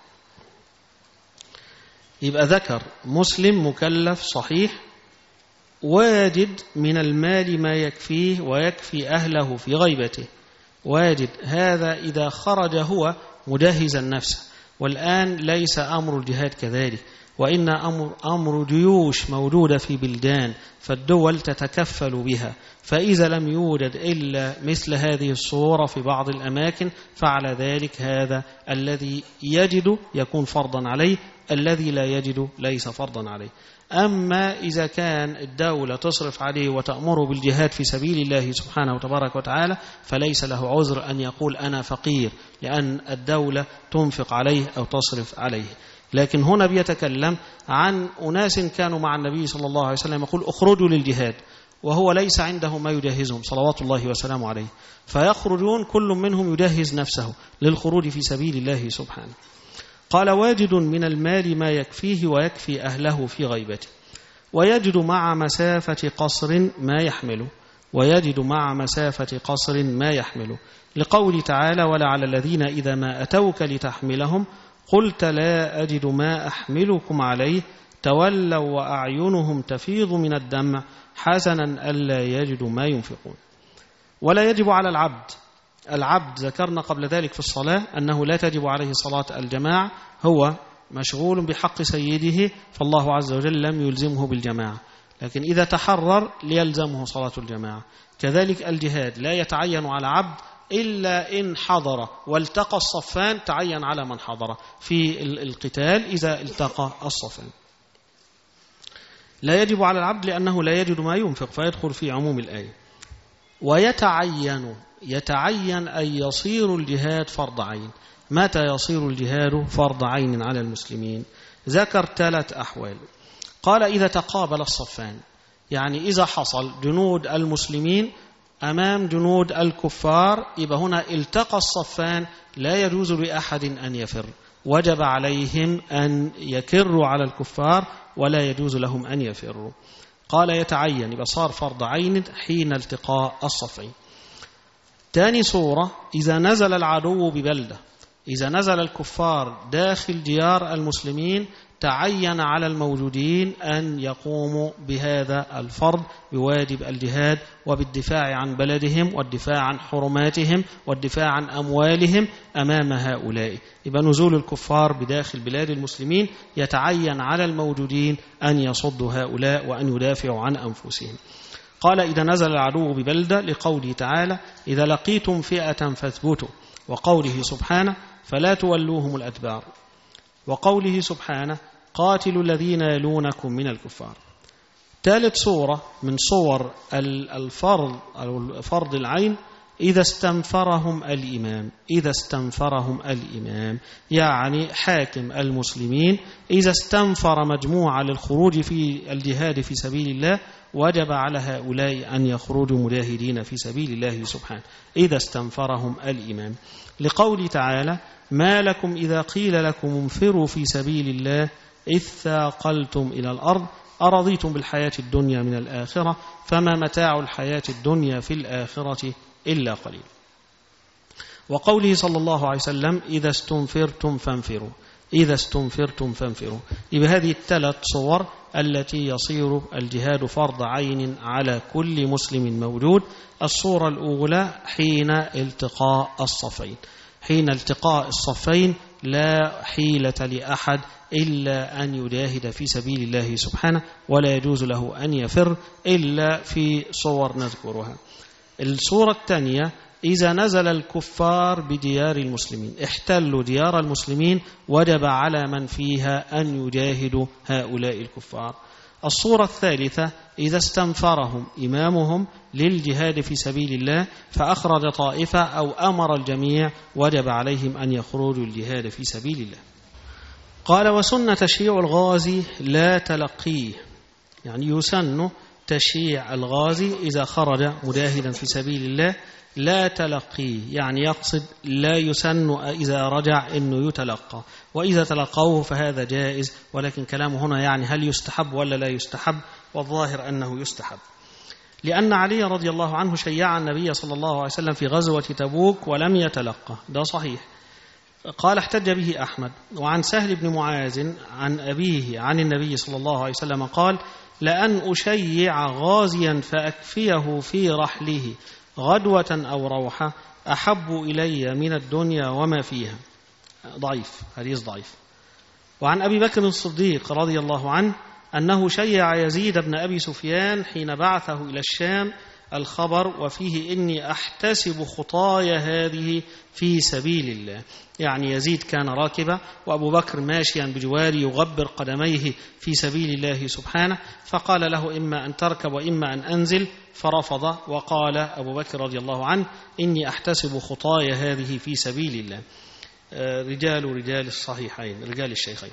Speaker 1: يبقى ذكر مسلم مكلف صحيح واجد من المال ما يكفيه ويكفي أهله في غيبته، واجد هذا إذا خرج هو مجهزا نفسه، والآن ليس أمر الجهاد كذلك، وإن أمر, أمر جيوش موجودة في بلدان، فالدول تتكفل بها، فإذا لم يوجد إلا مثل هذه الصورة في بعض الأماكن فعلى ذلك هذا الذي يجد يكون فرضا عليه، الذي لا يجد ليس فرضا عليه. أما إذا كان الدولة تصرف عليه وتأمره بالجهاد في سبيل الله سبحانه وتبارك وتعالى فليس له عذر أن يقول أنا فقير، لأن الدولة تنفق عليه أو تصرف عليه. لكن هنا بيتكلم عن أناس كانوا مع النبي صلى الله عليه وسلم يقول اخرجوا للجهاد، وهو ليس عنده ما يجهزهم صلوات الله وسلامه عليه، فيخرجون كل منهم يجهز نفسه للخروج في سبيل الله سبحانه. قال واجد من المال ما يكفيه ويكفي أهله في غيبته، ويجد مع مسافة قصر ما يحمله، ويجد مع مسافة قصر ما يحمله، لقول تعالى ولعل الذين إذا ما أتوك لتحملهم قلت لا أجد ما أحملكم عليه تولوا وأعينهم تفيض من الدمع حسنا ألا يجدوا ما ينفقون. ولا يجب على العبد العبد ذكرنا قبل ذلك في الصلاة أنه لا تجب عليه صلاة الجماعة، هو مشغول بحق سيده فالله عز وجل لم يلزمه بالجماعة، لكن إذا تحرر ليلزمه صلاة الجماعة. كذلك الجهاد لا يتعين على عبد إلا إن حضر والتقى الصفان، تعين على من حضر في القتال إذا التقى الصفان. لا يجب على العبد لأنه لا يجد ما ينفق فيدخل في عموم الآية. ويتعين يتعين أن يصير الجهاد فرض عين. متى يصير الجهاد فرض عين على المسلمين؟ ذكر ثلاث أحوال. قال إذا تقابل الصفان، يعني إذا حصل جنود المسلمين أمام جنود الكفار، يبقى هنا التقى الصفان لا يجوز لأحد أن يفر، وجب عليهم أن يكروا على الكفار ولا يجوز لهم أن يفروا. قال يتعين، يبقى صار فرض عين حين التقاء الصفين. ثاني صورة إذا نزل العدو ببلدة، إذا نزل الكفار داخل ديار المسلمين تعين على الموجودين أن يقوموا بهذا الفرض بواجب الجهاد وبالدفاع عن بلدهم والدفاع عن حرماتهم والدفاع عن أموالهم أمام هؤلاء. يبقى نزول الكفار بداخل بلاد المسلمين يتعين على الموجودين أن يصدوا هؤلاء وأن يدافعوا عن أنفسهم. قال إذا نزل العدو ببلدة، لقوله تعالى إذا لقيتم فئة فاثبتوا، وقوله سبحانه فلا تولوهم الأدبار، وقوله سبحانه قاتلوا الذين يلونكم من الكفار. ثالث صورة من صور الفرض أو فرض العين إذا استنفرهم الإمام، إذا استنفرهم الإمام يعني حاكم المسلمين إذا استنفر مجموعة للخروج في الجهاد في سبيل الله وجب على هؤلاء أن يخرجوا مجاهدين في سبيل الله سبحانه إذا استنفرهم الإمام، لقول تعالى ما لكم إذا قيل لكم انفروا في سبيل الله إذ ثاقلتم إلى الأرض أرضيتم بالحياة الدنيا من الآخرة فما متاع الحياة الدنيا في الآخرة إلا قليل. وقوله صلى الله عليه وسلم إذا استنفرتم فانفروا، إذا استنفرتم فانفروا. يبقى هذه الثلاث صور التي يصير الجهاد فرض عين على كل مسلم موجود. الصورة الأولى حين التقاء الصفين، حين التقاء الصفين لا حيلة لأحد إلا أن يجاهد في سبيل الله سبحانه، ولا يجوز له أن يفر إلا في صور نذكرها. الصورة الثانية إذا نزل الكفار بديار المسلمين، احتلوا ديار المسلمين، وجب على من فيها أن يجاهدوا هؤلاء الكفار. الصورة الثالثة إذا استنفرهم إمامهم للجهاد في سبيل الله فأخرج طائفة أو أمر الجميع وجب عليهم أن يخرجوا الجهاد في سبيل الله. قال وسن تشييع الغازي لا تلقيه، يعني يسن تشييع الغازي إذا خرج مجاهدا في سبيل الله لا تلقيه، يعني يقصد لا يسن إذا رجع إنه يتلقى، وإذا تلقوه فهذا جائز، ولكن كلامه هنا يعني هل يستحب ولا لا يستحب، والظاهر أنه يستحب، لأن علي رضي الله عنه شيع النبي صلى الله عليه وسلم في غزوة تبوك ولم يتلقى، ده صحيح. قال احتج به أحمد. وعن سهل بن معاذ عن أبيه عن النبي صلى الله عليه وسلم قال لأن أشيع غازيا فأكفيه في رحله غدوة أو روحة أحب إلي من الدنيا وما فيها. ضعيف، حديث ضعيف. وعن أبي بكر الصديق رضي الله عنه أنه شيع يزيد بن أبي سفيان حين بعثه إلى الشام الخبر وفيه إني أحتسب خطايا هذه في سبيل الله. يعني يزيد كان راكبا وأبو بكر ماشيا بجواره يغبر قدميه في سبيل الله سبحانه، فقال له إما أن تركب وإما أن أنزل، فرفض، وقال أبو بكر رضي الله عنه إني أحتسب خطايا هذه في سبيل الله. رجال رجال الصحيحين، رجال الشيخين.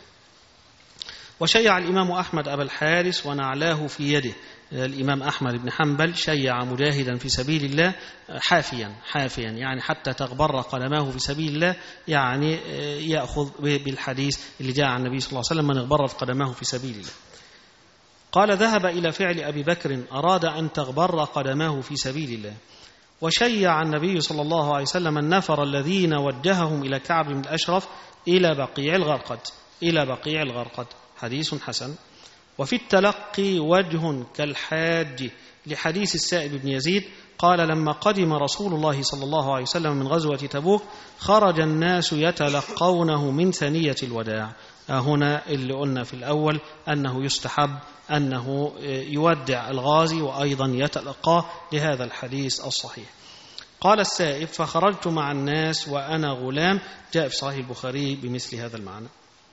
Speaker 1: وشيع الإمام أحمد أبا الحارث ونعلاه في يده. الإمام أحمد بن حنبل شيع مجاهدا في سبيل الله حافيا حافيا يعني حتى تغبر قدماه في سبيل الله، يعني يأخذ بالحديث اللي جاء عن النبي صلى الله عليه وسلم من اغبرت قدماه في سبيل الله. قال ذهب إلى فعل أبي بكر، أراد أن تغبر قدماه في سبيل الله. وشيع النبي صلى الله عليه وسلم النفر الذين وجههم إلى كعب بن الأشرف إلى بقيع الغرقد إلى بقيع الغرقد حديث حسن. وفي التلقي وجه كالحاج لحديث السائب بن يزيد قال لما قدم رسول الله صلى الله عليه وسلم من غزوة تبوك خرج الناس يتلقونه من ثنية الوداع. هنا اللي قلنا في الأول أنه يستحب أنه يودع الغازي وأيضا يتلقاه لهذا الحديث الصحيح. قال السائب فخرجت مع الناس وأنا غلام، جاء في صحيح البخاري بمثل هذا المعنى.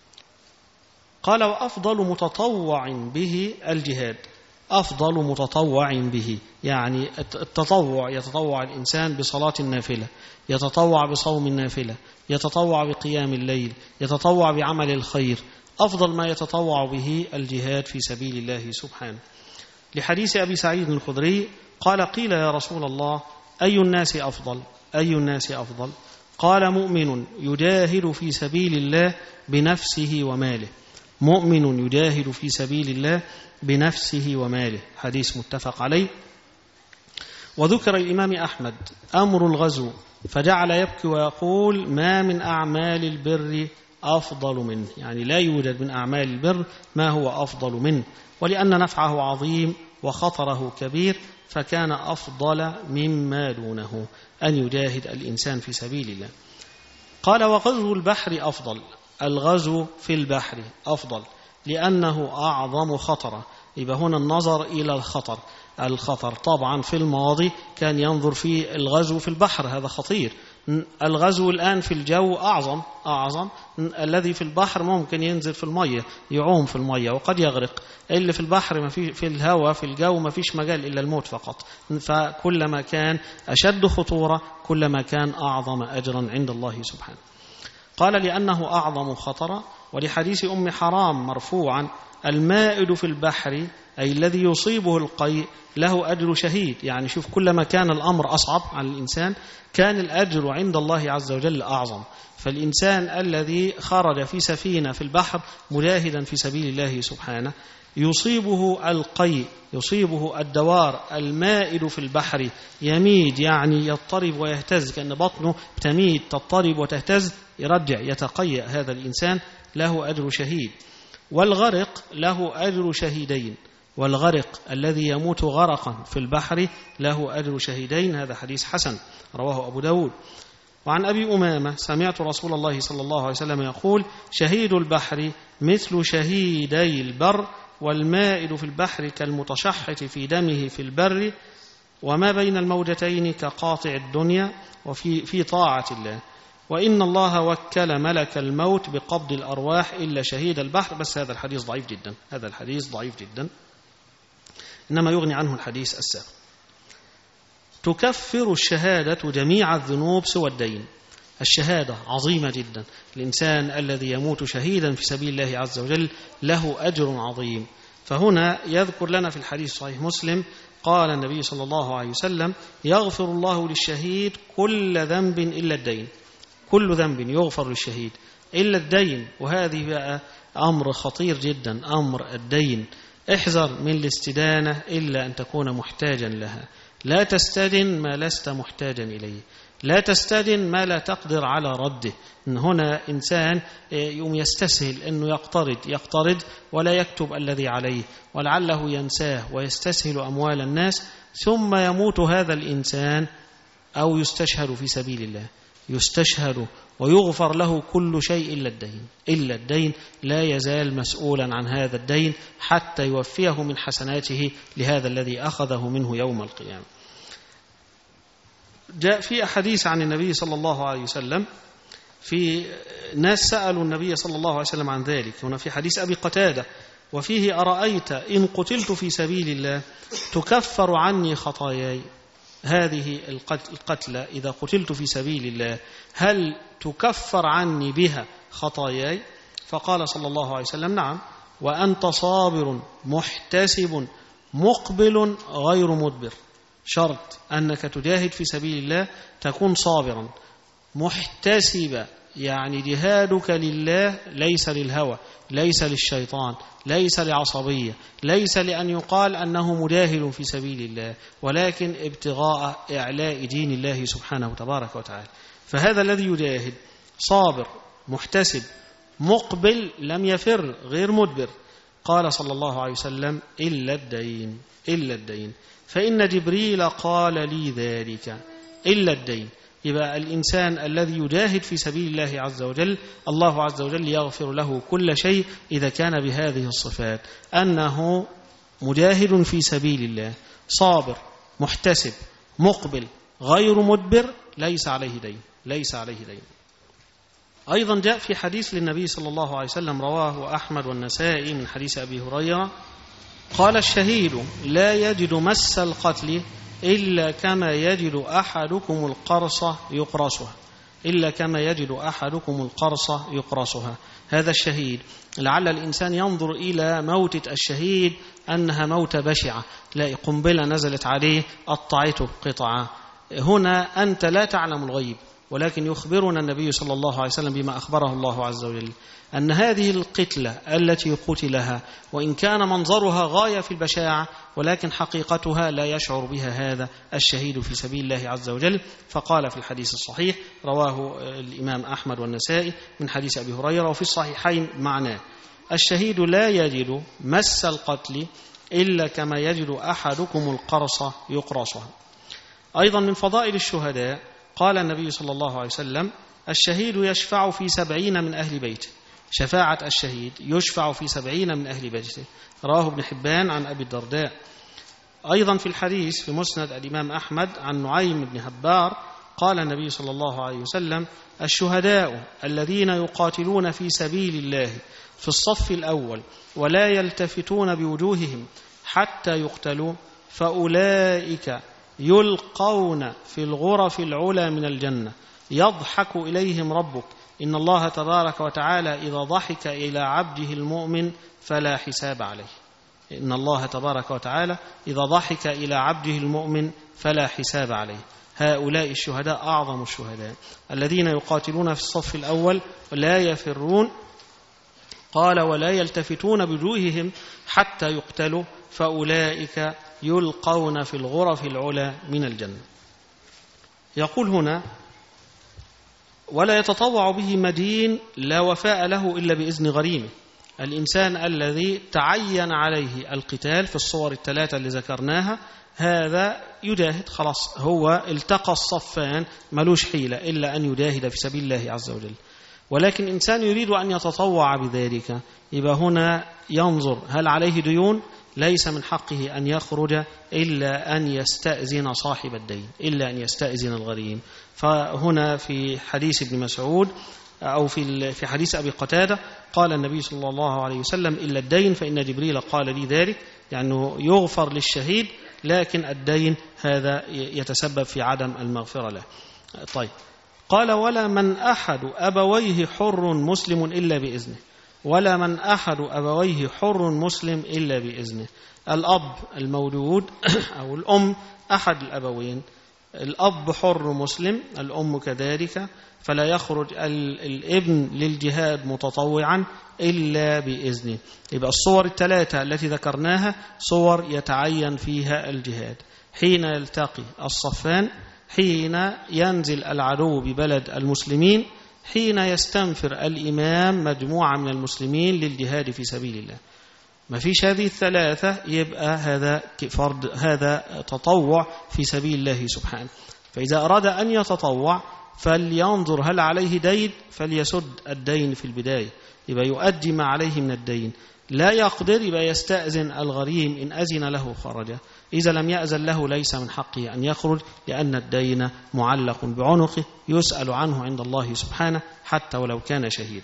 Speaker 1: قال وأفضل متطوع به الجهاد، أفضل متطوع به يعني التطوع، يتطوع الإنسان بصلاة النافلة، يتطوع بصوم النافلة، يتطوع بقيام الليل، يتطوع بعمل الخير، أفضل ما يتطوع به الجهاد في سبيل الله سبحانه. لحديث أبي سعيد الخدري قال قيل يا رسول الله أي الناس أفضل أي الناس أفضل قال مؤمن يجاهد في سبيل الله بنفسه وماله، مؤمن يجاهد في سبيل الله بنفسه وماله، حديث متفق عليه. وذكر الإمام أحمد أمر الغزو فجعل يبكي ويقول ما من أعمال البر أفضل منه، يعني لا يوجد من أعمال البر ما هو أفضل منه، ولأن نفعه عظيم وخطره كبير فكان أفضل مما دونه أن يجاهد الإنسان في سبيل الله. قال وغزو البحر أفضل، الغزو في البحر أفضل لأنه أعظم خطرا. يبقى هنا النظر إلى الخطر، الخطر طبعا في الماضي كان ينظر في الغزو في البحر، هذا خطير. الغزو الآن في الجو أعظم أعظم الذي في البحر ممكن ينزل في المية يعوم في المية وقد يغرق، اللي في البحر ما في في الهواء في الجو ما فيش مجال إلا الموت فقط. فكلما كان أشد خطورة كلما كان أعظم أجرا عند الله سبحانه. قال لأنه أعظم خطرا. ولحديث أم حرام مرفوعا المائد في البحر أي الذي يصيبه القيء له أجر شهيد، يعني شوف كلما كان الأمر أصعب على الإنسان كان الأجر عند الله عز وجل أعظم. فالإنسان الذي خرج في سفينة في البحر مجاهدا في سبيل الله سبحانه يصيبه القيء، يصيبه الدوار، المائد في البحر يميد يعني يضطرب ويهتز كأن بطنه تميد تضطرب وتهتز، يرجع يتقيأ هذا الإنسان له أجر شهيد. والغرق له أجر شهيدين، والغرق الذي يموت غرقا في البحر له أجر شهيدين، هذا حديث حسن رواه أبو داود. وعن أبي أمامة سمعت رسول الله صلى الله عليه وسلم يقول شهيد البحر مثل شهيدي البر، والمائد في البحر كالمتشحط في دمه في البر، وما بين الموجتين كقاطع الدنيا وفي في طاعة الله. وإن الله وكل ملك الموت بقبض الأرواح إلا شهيد البحر. بس هذا الحديث ضعيف جدا، هذا الحديث ضعيف جدا، إنما يغني عنه الحديث السابق. تكفر الشهادة جميع الذنوب سوى الدين. الشهادة عظيمة جدا، الإنسان الذي يموت شهيدا في سبيل الله عز وجل له أجر عظيم. فهنا يذكر لنا في الحديث صحيح مسلم قال النبي صلى الله عليه وسلم يغفر الله للشهيد كل ذنب إلا الدين، كل ذنب يغفر للشهيد إلا الدين. وهذه بقى أمر خطير جدا، أمر الدين. احذر من الاستدانة إلا أن تكون محتاجا لها، لا تستدن ما لست محتاجا إليه، لا تستدن ما لا تقدر على رده. هنا إنسان يوم يستسهل أنه يقترض يقترض ولا يكتب الذي عليه، ولعله ينساه ويستسهل أموال الناس، ثم يموت هذا الإنسان أو يستشهد في سبيل الله، يستشهد ويغفر له كل شيء إلا الدين إلا الدين لا يزال مسؤولا عن هذا الدين حتى يوفيه من حسناته لهذا الذي أخذه منه يوم القيامة. جاء في أحاديث عن النبي صلى الله عليه وسلم في ناس سألوا النبي صلى الله عليه وسلم عن ذلك. هنا في حديث أبي قتادة وفيه أرأيت إن قتلت في سبيل الله تكفر عني خطاياي. هذه القتلى إذا قتلت في سبيل الله هل تكفر عني بها خطاياي؟ فقال صلى الله عليه وسلم نعم، وأنت صابر محتسب مقبل غير مدبر. شرط أنك تجاهد في سبيل الله تكون صابرا محتسبا، يعني جهادك لله ليس للهوى، ليس للشيطان، ليس لعصبية، ليس لأن يقال أنه مجاهد في سبيل الله، ولكن ابتغاء إعلاء دين الله سبحانه وتبارك وتعالى. فهذا الذي يجاهد صابر محتسب مقبل لم يفر غير مدبر. قال صلى الله عليه وسلم إلا الدين إلا الدين فإن جبريل قال لي ذلك. إلا الدين، يبقى الإنسان الذي يجاهد في سبيل الله عز وجل الله عز وجل يغفر له كل شيء إذا كان بهذه الصفات، أنه مجاهد في سبيل الله صابر محتسب مقبل غير مدبر ليس عليه دين ليس عليه دين. أيضا جاء في حديث للنبي صلى الله عليه وسلم رواه أحمد والنسائي من حديث أبي هريرة قال الشهيد لا يجد مس القتل إلا كما يجد أحدكم القرصة يقرصها إلا كما يجد أحدكم القرصة يقرصها. هذا الشهيد لعل الإنسان ينظر إلى موتة الشهيد أنها موتة بشعة، لا قنبلة نزلت عليه قطعته قطعة. هنا أنت لا تعلم الغيب، ولكن يخبرنا النبي صلى الله عليه وسلم بما أخبره الله عز وجل أن هذه القتلة التي قتلها وإن كان منظرها غاية في البشاعة ولكن حقيقتها لا يشعر بها هذا الشهيد في سبيل الله عز وجل. فقال في الحديث الصحيح رواه الإمام أحمد والنسائي من حديث أبي هريرة وفي الصحيحين معناه الشهيد لا يجد مس القتل إلا كما يجد أحدكم القرصة يقرصها. أيضا من فضائل الشهداء قال النبي صلى الله عليه وسلم الشهيد يشفع في سبعين من أهل بيته. شفاعة الشهيد يشفع في سبعين من أهل بيته رواه ابن حبان عن أبي الدرداء. أيضا في الحديث في مسند الإمام أحمد عن نعيم بن هبار قال النبي صلى الله عليه وسلم الشهداء الذين يقاتلون في سبيل الله في الصف الأول ولا يلتفتون بوجوههم حتى يقتلوا فأولئك يلقون في الغرف العلى من الجنة يضحك إليهم ربك إن الله تبارك وتعالى إذا ضحك إلى عبده المؤمن فلا حساب عليه. إن الله تبارك وتعالى إذا ضحك إلى عبده المؤمن فلا حساب عليه. هؤلاء الشهداء أعظم الشهداء الذين يقاتلون في الصف الأول ولا يفرون قال ولا يلتفتون بوجوههم حتى يقتلوا فأولئك يلقون في الغرف العلى من الجنة. يقول هنا ولا يتطوع به مدين لا وفاء له إلا بإذن غريمه. الإنسان الذي تعين عليه القتال في الصور الثلاثة اللي ذكرناها هذا يجاهد خلاص، هو التقى الصفان ملوش حيلة إلا أن يجاهد في سبيل الله عز وجل. ولكن إنسان يريد أن يتطوع بذلك يبقى هنا ينظر هل عليه ديون، ليس من حقه أن يخرج إلا أن يستأذن صاحب الدين إلا أن يستأذن الغريم. فهنا في حديث ابن مسعود أو في في حديث أبي قتادة قال النبي صلى الله عليه وسلم إلا الدين فإن جبريل قال لي ذلك، يعني يغفر للشهيد لكن الدين هذا يتسبب في عدم المغفرة له. طيب قال ولا من أحد أبويه حر مسلم إلا بإذنه ولا من أحد أبويه حر مسلم إلا بإذنه. الأب المولود أو الأم أحد الأبوين، الأب حر مسلم الأم كذلك، فلا يخرج الابن للجهاد متطوعا إلا بإذنه. يبقى الصور الثلاثة التي ذكرناها صور يتعين فيها الجهاد: حين يلتقي الصفان، حين ينزل العدو ببلد المسلمين، حين يستنفر الإمام مجموعة من المسلمين للجهاد في سبيل الله. ما فيش هذه الثلاثة يبقى هذا فرض، هذا تطوع في سبيل الله سبحانه. فإذا أراد أن يتطوع فلينظر هل عليه دين فليسد الدين في البداية، يبقى يؤدي ما عليه من الدين. لا يقدر يبقى يستأذن الغريم، إن أذن له خرج، إذا لم يأذن له ليس من حقه أن يخرج، لأن الدين معلق بعنقه يسأل عنه عند الله سبحانه حتى ولو كان شهيدا.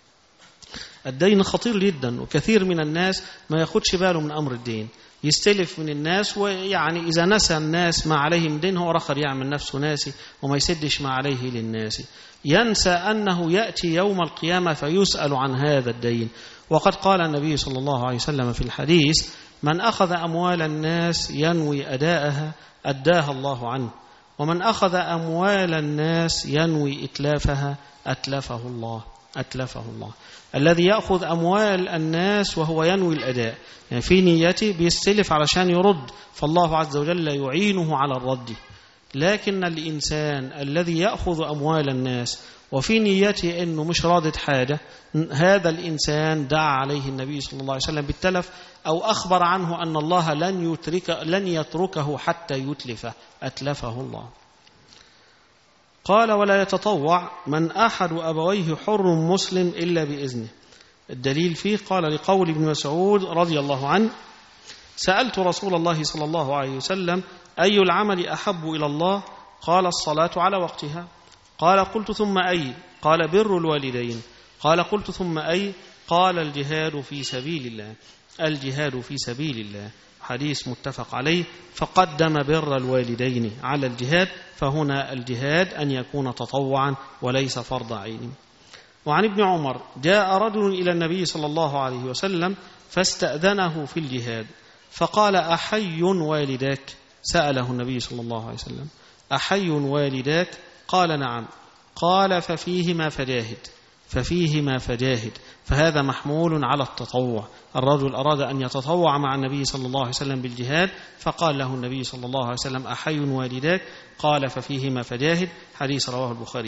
Speaker 1: الدين خطير جدا، وكثير من الناس ما ياخدش باله من أمر الدين، يستلف من الناس، ويعني إذا نسى الناس ما عليه من دين هو رخر يعمل نفسه ناسي وما يسدش ما عليه للناس، ينسى أنه يأتي يوم القيامة فيسأل عن هذا الدين. وقد قال النبي صلى الله عليه وسلم في الحديث: من أخذ أموال الناس ينوي أداءها أداها الله عنه، ومن أخذ أموال الناس ينوي إتلافها أتلفه الله أتلفه الله. الذي يأخذ أموال الناس وهو ينوي الأداء، يعني في نيته بيستلف علشان يرد، فالله عز وجل يعينه على الرد. لكن الإنسان الذي يأخذ أموال الناس وفي نيته أنه مش رادد حاجة، هذا الإنسان دعا عليه النبي صلى الله عليه وسلم بالتلف، أو أخبر عنه أن الله لن يترك لن يتركه حتى يتلفه أتلفه الله. قال: ولا يتطوع من أحد أبويه حر مسلم إلا بإذنه. الدليل فيه قال لقول ابن مسعود رضي الله عنه: سألت رسول الله صلى الله عليه وسلم: أي العمل أحب إلى الله؟ قال: الصلاة على وقتها. قال: قلت: ثم أي؟ قال: بر الوالدين. قال: قلت: ثم أي؟ قال: الجهاد في سبيل الله. الجهاد في سبيل الله. حديث متفق عليه، فقدم بر الوالدين على الجهاد، فهنا الجهاد أن يكون تطوعا وليس فرض عين. وعن ابن عمر: جاء رجل إلى النبي صلى الله عليه وسلم فاستأذنه في الجهاد، فقال: أحي والداك؟ سأله النبي صلى الله عليه وسلم: أحي والداك؟ قال: نعم. قال: ففيهما فجاهد ففيهما فجاهد فهذا محمول على التطوع. الرجل أراد أن يتطوع مع النبي صلى الله عليه وسلم بالجهاد، فقال له النبي صلى الله عليه وسلم: أحي والداك؟ قال: ففيهما فجاهد. حديث رواه البخاري.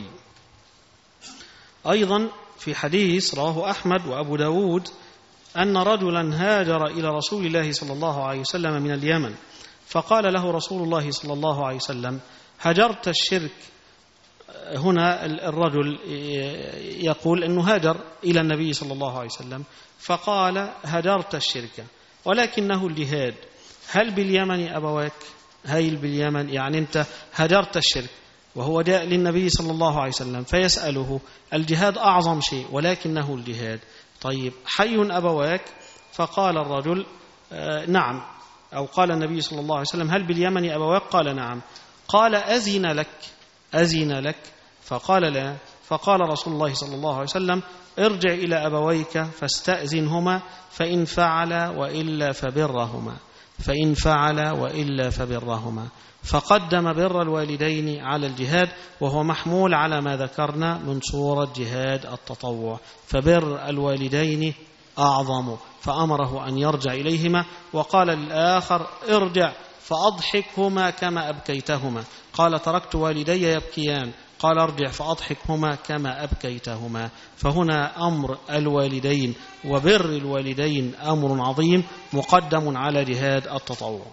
Speaker 1: أيضا في حديث رواه أحمد وأبو داود أن رجلا هاجر إلى رسول الله صلى الله عليه وسلم من اليمن، فقال له رسول الله صلى الله عليه وسلم: هجرت الشرك. هنا الرجل يقول أنه هاجر إلى النبي صلى الله عليه وسلم، فقال: هجرت الشرك ولكنه الجهاد، هل باليمن أبواك؟ هايل باليمن، يعني أنت هجرت الشرك. وهو جاء للنبي صلى الله عليه وسلم فيسأله: الجهاد أعظم شيء ولكنه الجهاد، طيب حي أبواك؟ فقال الرجل: آه نعم. أو قال النبي صلى الله عليه وسلم: هل باليمن أبواك؟ قال: نعم. قال: أذن لك أذن لك؟ فقال: لا. فقال رسول الله صلى الله عليه وسلم: ارجع إلى أبويك فاستأذنهما، فإن فعل وإلا فبرهما فإن فعل وإلا فبرهما. فقدم بر الوالدين على الجهاد، وهو محمول على ما ذكرنا من صورة جهاد التطوع، فبر الوالدين أعظم، فأمره أن يرجع إليهما. وقال للآخر: ارجع فأضحكهما كما أبكيتهما. قال: تركت والدي يبكيان. قال: ارجع فأضحكهما كما أبكيتهما. فهنا أمر الوالدين وبر الوالدين أمر عظيم مقدم على جهاد التطوع.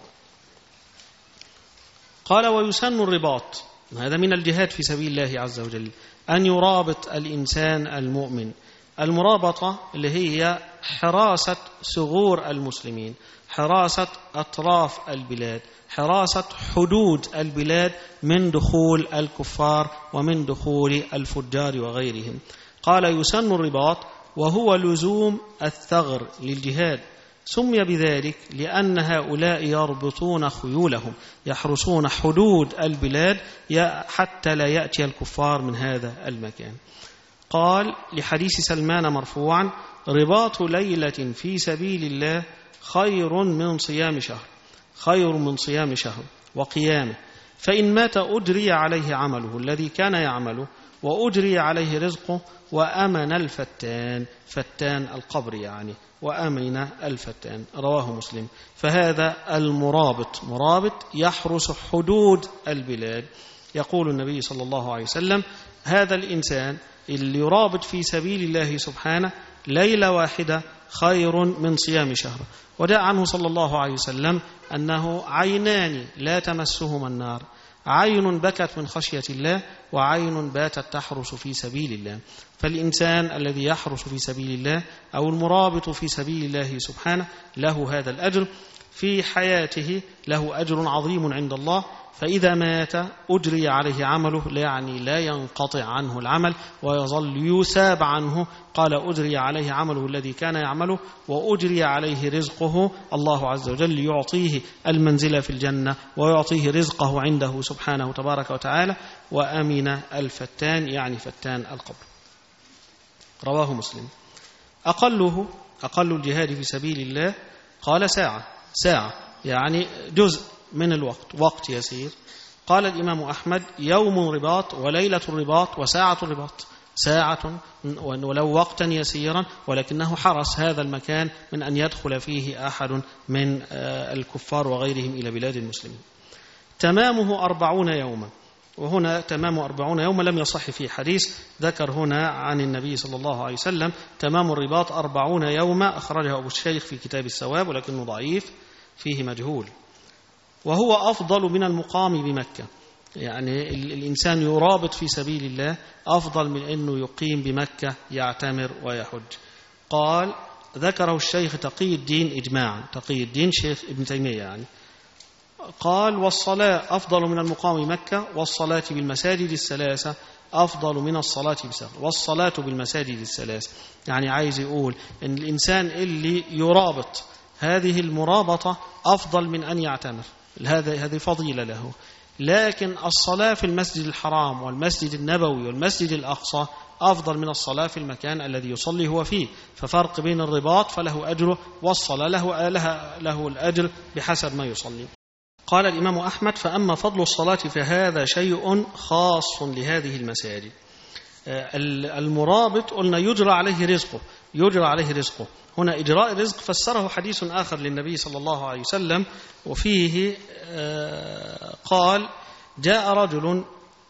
Speaker 1: قال: ويسن الرباط، هذا من الجهاد في سبيل الله عز وجل، أن يرابط الإنسان المؤمن. المرابطة اللي هي حراسة ثغور المسلمين، حراسة أطراف البلاد، حراسة حدود البلاد من دخول الكفار ومن دخول الفجار وغيرهم. قال: يسن الرباط، وهو لزوم الثغر للجهاد. سمي بذلك لأن هؤلاء يربطون خيولهم، يحرسون حدود البلاد حتى لا يأتي الكفار من هذا المكان. قال لحديث سلمان مرفوعا: رباط ليلة في سبيل الله خير من صيام شهر خير من صيام شهر وقيامه، فإن مات أجري عليه عمله الذي كان يعمله، وأجري عليه رزقه، وأمن الفتان، فتان القبر يعني، وأمن الفتان. رواه مسلم. فهذا المرابط، مرابط يحرس حدود البلاد. يقول النبي صلى الله عليه وسلم: هذا الإنسان اللي يرابط في سبيل الله سبحانه ليلة واحدة خير من صيام شهر. وجاء عنه صلى الله عليه وسلم أنه عينان لا تمسهما النار، عين بكت من خشية الله وعين باتت تحرس في سبيل الله. فالإنسان الذي يحرس في سبيل الله أو المرابط في سبيل الله سبحانه له هذا الأجر في حياته، له أجر عظيم عند الله. فإذا مات أجري عليه عمله، يعني لا ينقطع عنه العمل ويظل يثاب عنه. قال أجري عليه عمله الذي كان يعمله وأجري عليه رزقه. الله عز وجل يعطيه المنزلة في الجنة ويعطيه رزقه عنده سبحانه تبارك وتعالى. وأمن الفتان يعني فتان القبر. رواه مسلم. أقله أقل الجهاد في سبيل الله قال ساعة ساعة يعني جزء من الوقت، وقت يسير. قال الإمام أحمد يوم رباط وليلة الرباط وساعة الرباط، ساعة ولو وقتا يسيرا ولكنه حرس هذا المكان من أن يدخل فيه أحد من الكفار وغيرهم إلى بلاد المسلمين. تمامه أربعون يوما، وهنا تمام أربعون يوما لم يصح في حديث، ذكر هنا عن النبي صلى الله عليه وسلم تمام الرباط أربعون يوما، أخرجه أبو الشيخ في كتاب الثواب ولكنه ضعيف فيه مجهول. وهو أفضل من المقام بمكة، يعني الإنسان يرابط في سبيل الله أفضل من أنه يقيم بمكة يعتمر ويحج. قال ذكره الشيخ تقي الدين إجماعا، تقي الدين شيخ ابن تيمية يعني. قال والصلاة أفضل من المقام بمكة، والصلاة بالمساجد الثلاثة أفضل من الصلاة بسفر، والصلاة بالمساجد الثلاثة. يعني عايز يقول أن الإنسان اللي يرابط هذه المرابطة أفضل من أن يعتمر، هذا هذه فضيلة له. لكن الصلاة في المسجد الحرام والمسجد النبوي والمسجد الأقصى أفضل من الصلاة في المكان الذي يصلي هو فيه. ففرق بين الرباط فله أجره والصلاة له, له, له الأجر بحسب ما يصلي. قال الإمام أحمد فأما فضل الصلاة فهذا شيء خاص لهذه المساجد. المرابط قلنا يجرى عليه رزقه، يجرى عليه رزقه. هنا إجراء الرزق فسره حديث آخر للنبي صلى الله عليه وسلم، وفيه قال جاء رجل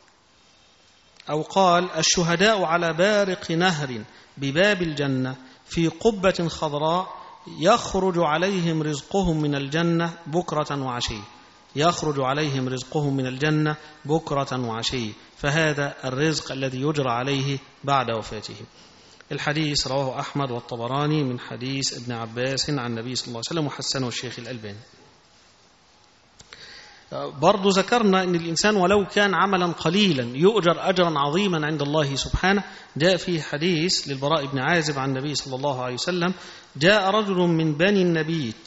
Speaker 1: أو قال الشهداء على بارق نهر بباب الجنة في قبة خضراء يخرج عليهم رزقهم من الجنة بكرة وعشي، يخرج عليهم رزقهم من الجنة بكرة وعشي. فهذا الرزق الذي يجرى عليه بعد وفاته. الحديث رواه أحمد والطبراني من حديث ابن عباس عن النبي صلى الله عليه وسلم وحسنه الشيخ الألباني. برضو ذكرنا أن الإنسان ولو كان عملا قليلا يؤجر أجرا عظيما عند الله سبحانه. جاء فيه حديث للبراء بن عازب عن النبي صلى الله عليه وسلم جاء رجل من بني النبيت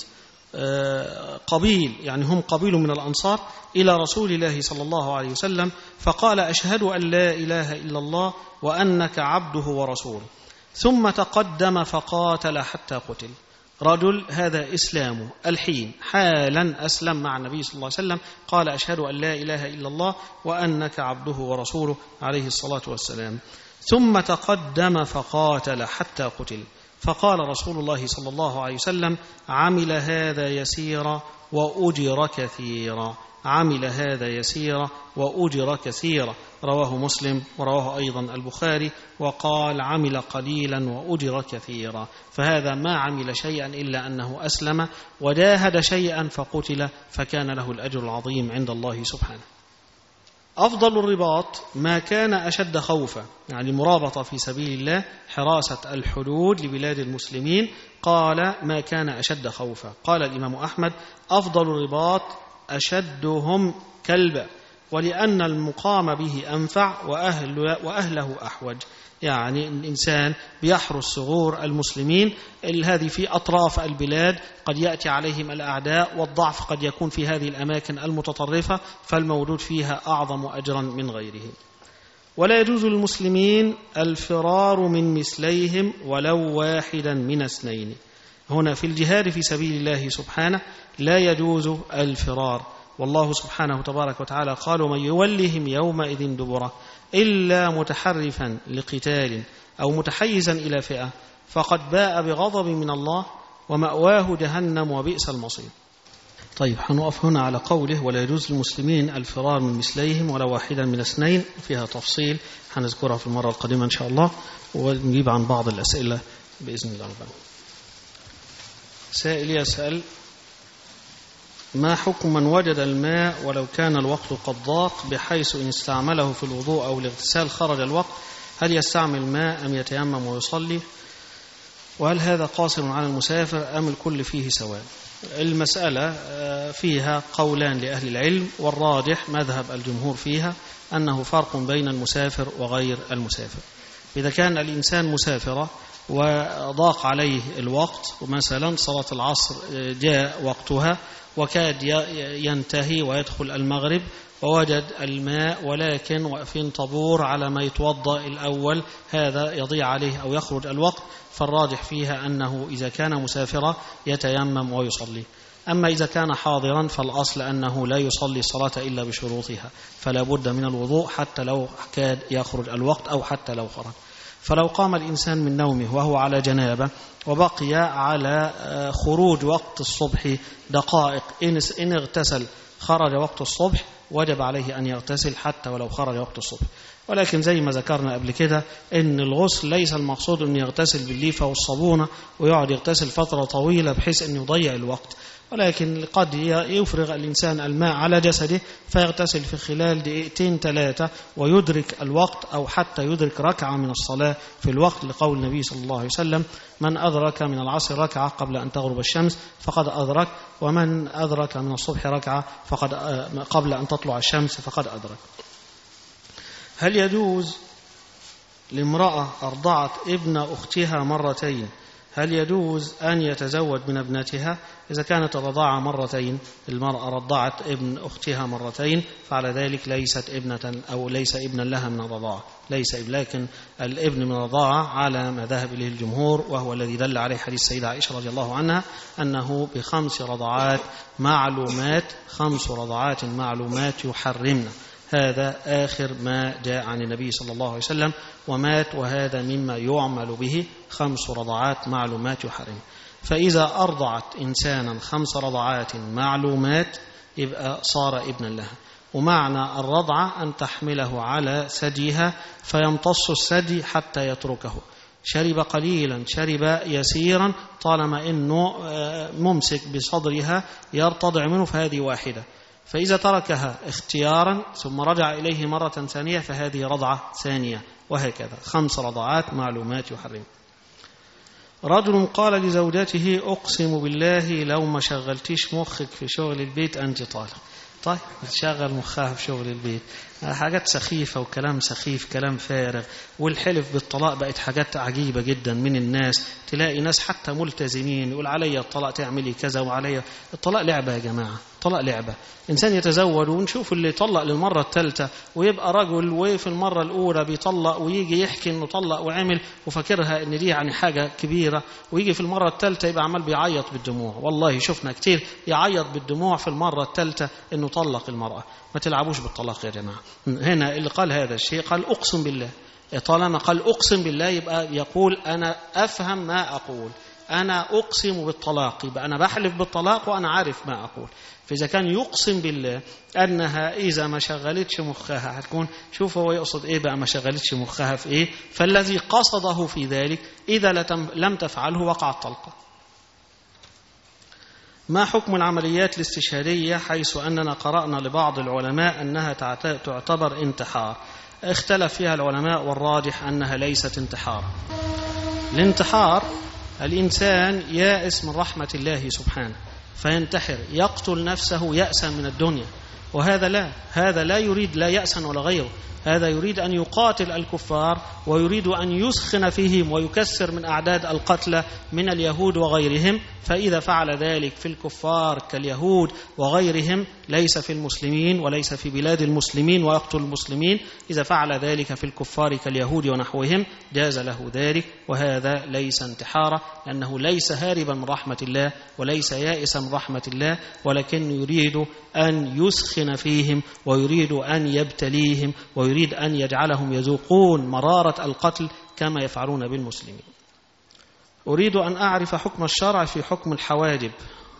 Speaker 1: قبيل، يعني هم قبيل من الأنصار، إلى رسول الله صلى الله عليه وسلم فقال أشهد أن لا إله إلا الله وأنك عبده ورسوله، ثم تقدم فقاتل حتى قتل. رجل هذا إسلامه الحين حالا أسلم مع النبي صلى الله عليه وسلم، قال أشهد أن لا إله إلا الله وأنك عبده ورسوله عليه الصلاة والسلام، ثم تقدم فقاتل حتى قتل. فقال رسول الله صلى الله عليه وسلم عمل هذا يسيرا وأجر كثيرا، عمل هذا يسيرا وأجر كثيرا. رواه مسلم ورواه أيضا البخاري. وقال عمل قليلا وأجر كثيرا، فهذا ما عمل شيئا إلا أنه أسلم وجاهد شيئا فقتل، فكان له الأجر العظيم عند الله سبحانه. أفضل الرباط ما كان أشد خوفا، يعني مرابطة في سبيل الله، حراسة الحدود لبلاد المسلمين. قال ما كان أشد خوفا. قال الإمام أحمد أفضل الرباط أشدهم كلبا، ولأن المقام به أنفع وأهل وأهله أحوج. يعني الإنسان بيحرس ثغور المسلمين، هذه في أطراف البلاد قد يأتي عليهم الأعداء، والضعف قد يكون في هذه الأماكن المتطرفة، فالموجود فيها أعظم أجرا من غيره. ولا يجوز للمسلمين الفرار من مثليهم ولو واحدا من اثنين. هنا في الجهاد في سبيل الله سبحانه لا يجوز الفرار، والله سبحانه تبارك وتعالى قال ومن يولهم يومئذ دبره إلا متحرفا لقتال أو متحيزا إلى فئة فقد باء بغضب من الله ومأواه جهنم وبئس المصير. طيب هنقف هنا على قوله ولا يجوز للمسلمين الفرار من مثليهم ولا واحدا من اثنين، فيها تفصيل هنذكرها في المرة القادمة إن شاء الله، ونجيب عن بعض الأسئلة بإذن الله. سائل يسأل ما حكم من وجد الماء ولو كان الوقت قد ضاق بحيث إن استعمله في الوضوء أو الاغتسال خرج الوقت، هل يستعمل ماء أم يتيمم ويصلي؟ وهل هذا قاصر على المسافر أم الكل فيه سواء؟ المسألة فيها قولان لأهل العلم، والراجح مذهب الجمهور فيها أنه فرق بين المسافر وغير المسافر. إذا كان الإنسان مسافرة وضاق عليه الوقت، ومثلا صلاة العصر جاء وقتها وكاد ينتهي ويدخل المغرب ووجد الماء ولكن واقفين طابور على ما يتوضأ الأول، هذا يضيع عليه أو يخرج الوقت، فالراجح فيها أنه إذا كان مسافرا يتيمم ويصلي. أما إذا كان حاضرا فالأصل أنه لا يصلي الصلاة إلا بشروطها، فلا بد من الوضوء حتى لو كاد يخرج الوقت أو حتى لو خرج. فلو قام الإنسان من نومه وهو على جنابة وبقي على خروج وقت الصبح دقائق، إن اغتسل خرج وقت الصبح وجب عليه أن يغتسل حتى ولو خرج وقت الصبح. ولكن زي ما ذكرنا قبل كده إن الغسل ليس المقصود أن يغتسل بالليفة والصابونة ويقعد يغتسل فترة طويلة بحيث أن يضيع الوقت، ولكن قد يفرغ الإنسان الماء على جسده فيغتسل في خلال دقيقتين ثلاثة ويدرك الوقت، أو حتى يدرك ركعة من الصلاة في الوقت، لقول النبي صلى الله عليه وسلم: من أدرك من العصر ركعة قبل أن تغرب الشمس فقد أدرك، ومن أدرك من الصبح ركعة فقد قبل أن تطلع الشمس فقد أدرك. هل يجوز لامرأة أرضعت ابن أختها مرتين، هل يجوز أن يتزوج من ابنتها؟ إذا كانت الرضاعة مرتين، المرأة رضعت ابن أختها مرتين، فعلى ذلك ليست ابنة أو ليس ابنا لها من الرضاعة، ليس ابن، لكن الابن من الرضاعة على ما ذهب إليه الجمهور، وهو الذي دل عليه حديث السيدة عائشة رضي الله عنها أنه بخمس رضعات معلومات، خمس رضعات معلومات يحرمنا. هذا آخر ما جاء عن النبي صلى الله عليه وسلم ومات، وهذا مما يعمل به، خمس رضعات معلومات يحرم. فإذا أرضعت إنسانا خمس رضعات معلومات يبقى صار ابنا لها. ومعنى الرضعة أن تحمله على ثديها فيمتص الثدي حتى يتركه، شرب قليلا شرب يسيرا، طالما أنه ممسك بصدرها يرتضع منه فهذه واحدة، فإذا تركها اختيارا ثم رجع إليه مرة ثانية فهذه رضعة ثانية، وهكذا خمس رضعات معلومات يحرم. رجل قال لزوجته: أقسم بالله لو ما شغلتيش مخك في شغل البيت أنت طالق. طيب تشغل مخها في شغل البيت، حاجات سخيفة وكلام سخيف، كلام فارغ. والحلف بالطلاق بقت حاجات عجيبة جدا من الناس، تلاقي ناس حتى ملتزمين يقول علي الطلاق تعملي كذا وعلي الطلاق. لعبة يا جماعة، طلاق لعبة. إنسان يتزوج ونشوف اللي يطلق للمرة الثالثة ويبقى رجل، وفي المرة الأولى بيطلق ويجي يحكي إنه طلق وعمل وفكرها إن دي يعني حاجة كبيرة، ويجي في المرة الثالثة يبقى عمال بيعيط بالدموع. والله شفنا كتير يعيط بالدموع في المرة الثالثة إنه طلق المرأة. ما تلعبوش بالطلاق يا جماعة. هنا اللي قال هذا الشيء قال أقسم بالله، طالما قال أقسم بالله يبقى يقول أنا أفهم ما أقول، أنا أقسم بالطلاق، يبقى أنا بحلف بالطلاق وأنا عارف ما أقول. فإذا كان يقسم بالله أنها إذا ما شغلتش مخها هتكون، شوف هو يقصد إيه بقى ما شغلتش مخها في إيه، فالذي قصده في ذلك إذا لم تفعله وقع الطلقة. ما حكم العمليات الاستشهادية حيث أننا قرأنا لبعض العلماء أنها تعتبر انتحار؟ اختلف فيها العلماء والراجح أنها ليست انتحار. الانتحار الإنسان يائس من رحمة الله سبحانه فينتحر، يقتل نفسه يأسا من الدنيا، وهذا لا، هذا لا يريد لا يأسا ولا غيره، هذا يريد أن يقاتل الكفار ويريد أن يسخن فيهم ويكسر من أعداد القتلى من اليهود وغيرهم. فإذا فعل ذلك في الكفار كاليهود وغيرهم ليس في المسلمين وليس في بلاد المسلمين ويقتل المسلمين، إذا فعل ذلك في الكفار كاليهود ونحوهم جاز له ذلك، وهذا ليس انتحارا، لأنه ليس هاربا من رحمة الله وليس يائسا من رحمة الله، ولكن يريد أن يسخن فيهم ويريد أن يبتليهم ويريد أن يجعلهم يذوقون مرارة القتل كما يفعلون بالمسلمين. أريد أن أعرف حكم الشرع في حكم الحواجب،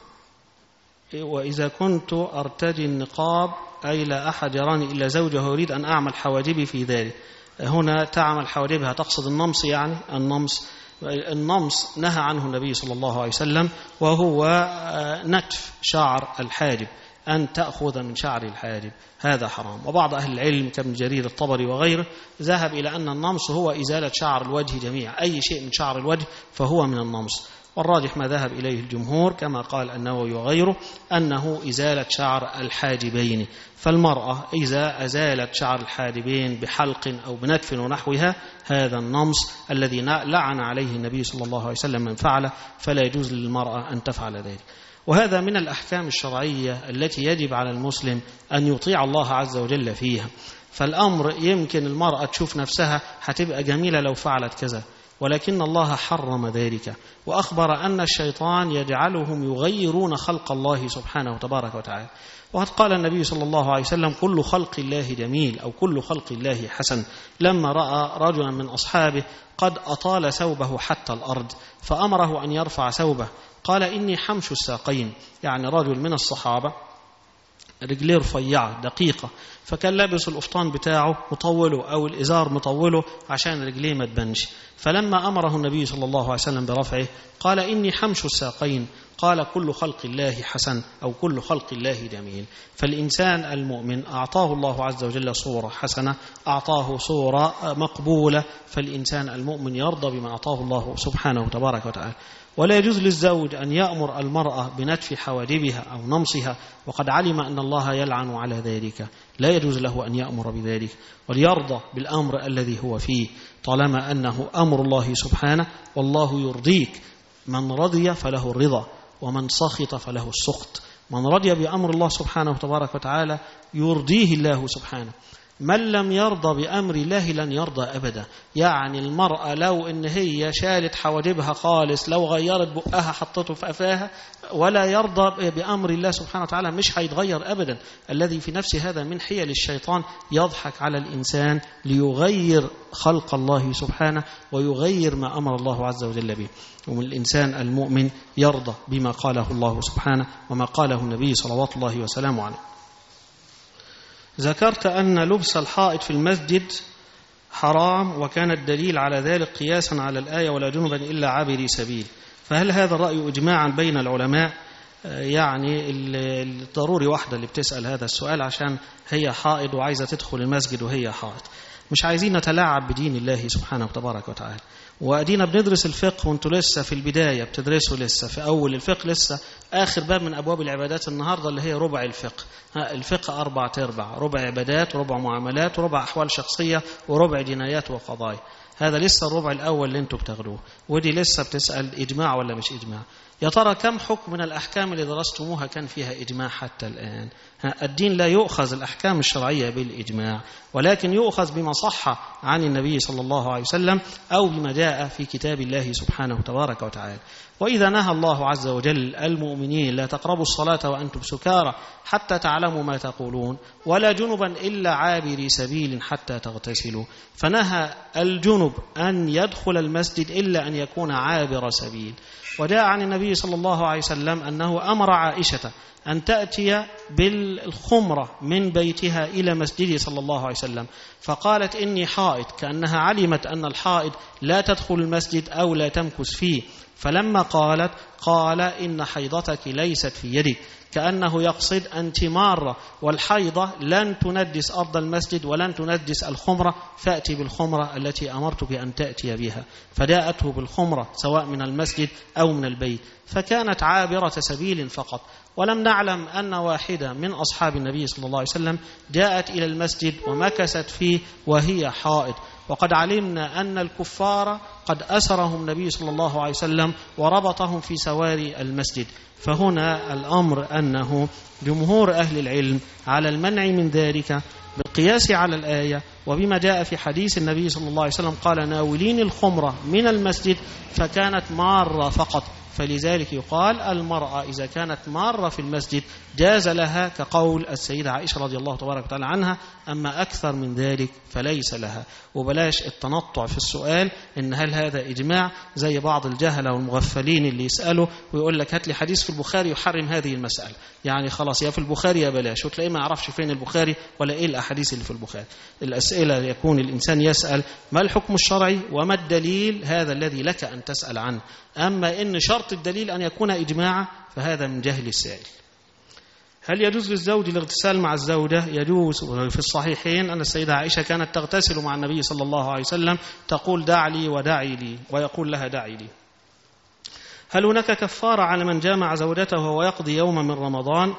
Speaker 1: وإذا كنت أرتدي النقاب أي لا أحد يراني إلا زوجه وأريد أن أعمل حواجبي في ذلك. هنا تعمل حواجبها تقصد النمص، يعني النمص النمص نهى عنه النبي صلى الله عليه وسلم، وهو نتف شعر الحاجب، أن تأخذ من شعر الحاجب، هذا حرام. وبعض أهل العلم كابن جرير الطبري وغيره ذهب إلى أن النمص هو إزالة شعر الوجه جميع، أي شيء من شعر الوجه فهو من النمص. والراجح ما ذهب إليه الجمهور كما قال النووي وغيره أنه إزالة شعر الحاجبين. فالمرأة إذا أزالت شعر الحاجبين بحلق أو بنتف ونحوها، هذا النمص الذي لعن عليه النبي صلى الله عليه وسلم من فعله، فلا يجوز للمرأة أن تفعل ذلك. وهذا من الأحكام الشرعية التي يجب على المسلم أن يطيع الله عز وجل فيها. فالأمر يمكن المرأة تشوف نفسها هتبقى جميلة لو فعلت كذا، ولكن الله حرم ذلك، وأخبر أن الشيطان يجعلهم يغيرون خلق الله سبحانه وتبارك وتعالى. وقد قال النبي صلى الله عليه وسلم: كل خلق الله جميل، أو كل خلق الله حسن. لما رأى رجلا من أصحابه قد أطال ثوبه حتى الأرض فأمره أن يرفع ثوبه، قال: إني حمش الساقين، يعني رجل من الصحابة رجليه رفيعة دقيقة، فكان لابس القفطان بتاعه مطوله أو الإزار مطوله عشان رجليه ما تبنش. فلما أمره النبي صلى الله عليه وسلم برفعه قال: إني حمش الساقين. قال: كل خلق الله حسن، أو كل خلق الله جميل. فالإنسان المؤمن أعطاه الله عز وجل صورة حسنة، أعطاه صورة مقبولة، فالإنسان المؤمن يرضى بما أعطاه الله سبحانه وتبارك وتعالى. ولا يجوز للزوج أن يأمر المرأة بنتف حواجبها أو نمصها، وقد علم أن الله يلعن على ذلك، لا يجوز له أن يأمر بذلك، وليرضى بالأمر الذي هو فيه طالما أنه أمر الله سبحانه، والله يرضيك. من رضي فله الرضا، ومن سخط فله السخط. من رضي بأمر الله سبحانه وتبارك وتعالى يرضيه الله سبحانه. من لم يرضى بأمر الله لن يرضى أبدا. يعني المرأة لو إن هي شالت حواجبها خالص، لو غيرت بقها حطته في أفاها، ولا يرضى بأمر الله سبحانه وتعالى، مش هيتغير أبدا. الذي في نفس هذا من حيل الشيطان، يضحك على الإنسان ليغير خلق الله سبحانه ويغير ما أمر الله عز وجل به. والإنسان المؤمن يرضى بما قاله الله سبحانه وما قاله النبي صلوات الله وسلامه عليه. ذكرت أن لبس الحائط في المسجد حرام، وكان الدليل على ذلك قياسا على الآية: ولا جنبا إلا عابري سبيل. فهل هذا الرأي إجماعا بين العلماء؟ يعني الضروري واحدة اللي بتسأل هذا السؤال عشان هي حائض وعايزة تدخل المسجد وهي حائض. مش عايزين نتلاعب بدين الله سبحانه وتبارك وتعالى. وأدينا بندرس الفقه، وانتوا لسه في البداية بتدرسوا، لسه في أول الفقه، لسه آخر باب من أبواب العبادات النهاردة اللي هي ربع الفقه. الفقه أربع تربع: ربع عبادات، وربع معاملات، وربع أحوال شخصية، وربع جنايات وقضايا. هذا لسه الربع الأول اللي انتوا بتاخدوه، ودي لسه بتسأل إجماع ولا مش إجماع. يا ترى كم حكم من الأحكام اللي درستموها كان فيها إجماع حتى الآن؟ الدين لا يؤخذ الأحكام الشرعية بالإجماع، ولكن يؤخذ بما صح عن النبي صلى الله عليه وسلم، أو بما جاء في كتاب الله سبحانه تبارك وتعالى. وإذا نهى الله عز وجل المؤمنين: لا تقربوا الصلاة وأنتم سكارى حتى تعلموا ما تقولون، ولا جنبا إلا عابري سبيل حتى تغتسلوا، فنهى الجنب أن يدخل المسجد إلا أن يكون عابر سبيل. وجاء عن النبي صلى الله عليه وسلم أنه أمر عائشة أن تأتي بالخمرة من بيتها إلى مسجده صلى الله عليه وسلم، فقالت: إني حائض، كأنها علمت أن الحائض لا تدخل المسجد أو لا تمكث فيه. فلما قالت قال: إن حيضتك ليست في يدك، كأنه يقصد أنت مارة، والحيضة لن تندس أرض المسجد ولن تندس الخمرة، فأتي بالخمرة التي أمرتك أن تأتي بها. فجاءته بالخمرة سواء من المسجد أو من البيت، فكانت عابرة سبيل فقط. ولم نعلم أن واحدة من أصحاب النبي صلى الله عليه وسلم جاءت إلى المسجد ومكثت فيه وهي حائض. وقد علمنا أن الكفار قد أسرهم النبي صلى الله عليه وسلم وربطهم في سواري المسجد. فهنا الأمر أنه جمهور أهل العلم على المنع من ذلك بالقياس على الآية، وبما جاء في حديث النبي صلى الله عليه وسلم قال: ناولين الخمرة من المسجد، فكانت مارة فقط. فلذلك يقال المرأة إذا كانت مارة في المسجد جاز لها، كقول السيدة عائشة رضي الله تبارك وتعالى عنها: أما أكثر من ذلك فليس لها. وبلاش التنطع في السؤال إن هل هذا إجماع، زي بعض الجهلة والمغفلين اللي يسألوا ويقول لك هات لي حديث في البخاري يحرم هذه المسألة، يعني خلاص يا في البخاري يا بلاش، وتلاقيه ما يعرفش فين البخاري ولا إيه الأحاديث اللي في البخاري. الأسئلة يكون الإنسان يسأل ما الحكم الشرعي وما الدليل، هذا الذي لك أن تسأل عنه. أما إن شرط الدليل أن يكون إجماعا فهذا من جهل السائل. هل يجوز للزوج الاغتسال مع الزوجة؟ يجوز. في الصحيحين أن السيدة عائشة كانت تغتسل مع النبي صلى الله عليه وسلم، تقول دع لي ودعي لي، ويقول لها دعي لي. هل هناك كفارة على من جامع زوجته وهو يقضي يوما من رمضان؟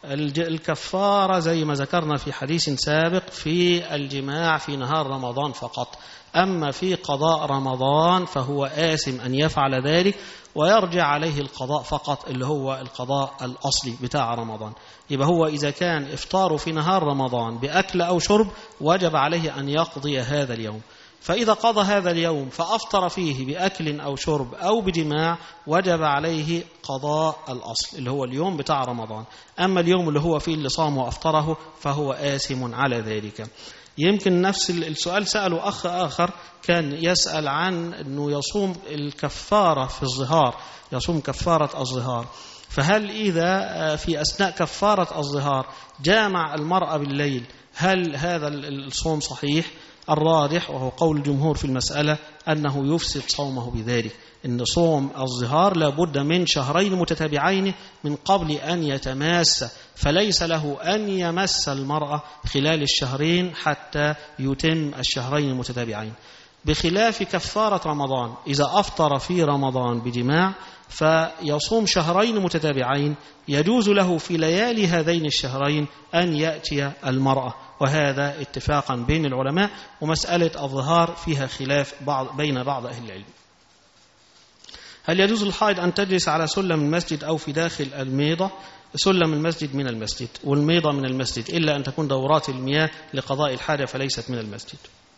Speaker 1: الكفارة زي ما ذكرنا في حديث سابق في الجماع في نهار رمضان فقط، أما في قضاء رمضان فهو آثم أن يفعل ذلك ويرجع عليه القضاء فقط اللي هو القضاء الأصلي بتاع رمضان. يبقى هو إذا كان إفطاره في نهار رمضان بأكل أو شرب وجب عليه أن يقضي هذا اليوم، فإذا قضى هذا اليوم فأفطر فيه بأكل أو شرب أو بجماع وجب عليه قضاء الأصل اللي هو اليوم بتاع رمضان. أما اليوم اللي هو فيه اللي صام وأفطره فهو آثم على ذلك. يمكن نفس السؤال سأله أخ آخر كان يسأل عن أنه يصوم الكفارة في الظهار، يصوم كفارة الظهار، فهل إذا في أثناء كفارة الظهار جامع المرأة بالليل هل هذا الصوم صحيح؟ الراجح وهو قول الجمهور في المسألة أنه يفسد صومه بذلك، إن صوم الظهار لابد من شهرين متتابعين من قبل أن يتماس، فليس له أن يمس المرأة خلال الشهرين حتى يتم الشهرين المتتابعين، بخلاف كفارة رمضان. إذا أفطر في رمضان بجماع فيصوم شهرين متتابعين، يجوز له في ليالي هذين الشهرين أن يأتي المرأة، وهذا اتفاقا بين العلماء، ومسألة الظهار فيها خلاف بعض بين بعض أهل العلم. هل يجوز للحائض أن تجلس على سلم المسجد أو في داخل الميضة؟ سلم المسجد من المسجد والميضة من المسجد، إلا أن تكون دورات المياه لقضاء الحاجة فليست من المسجد.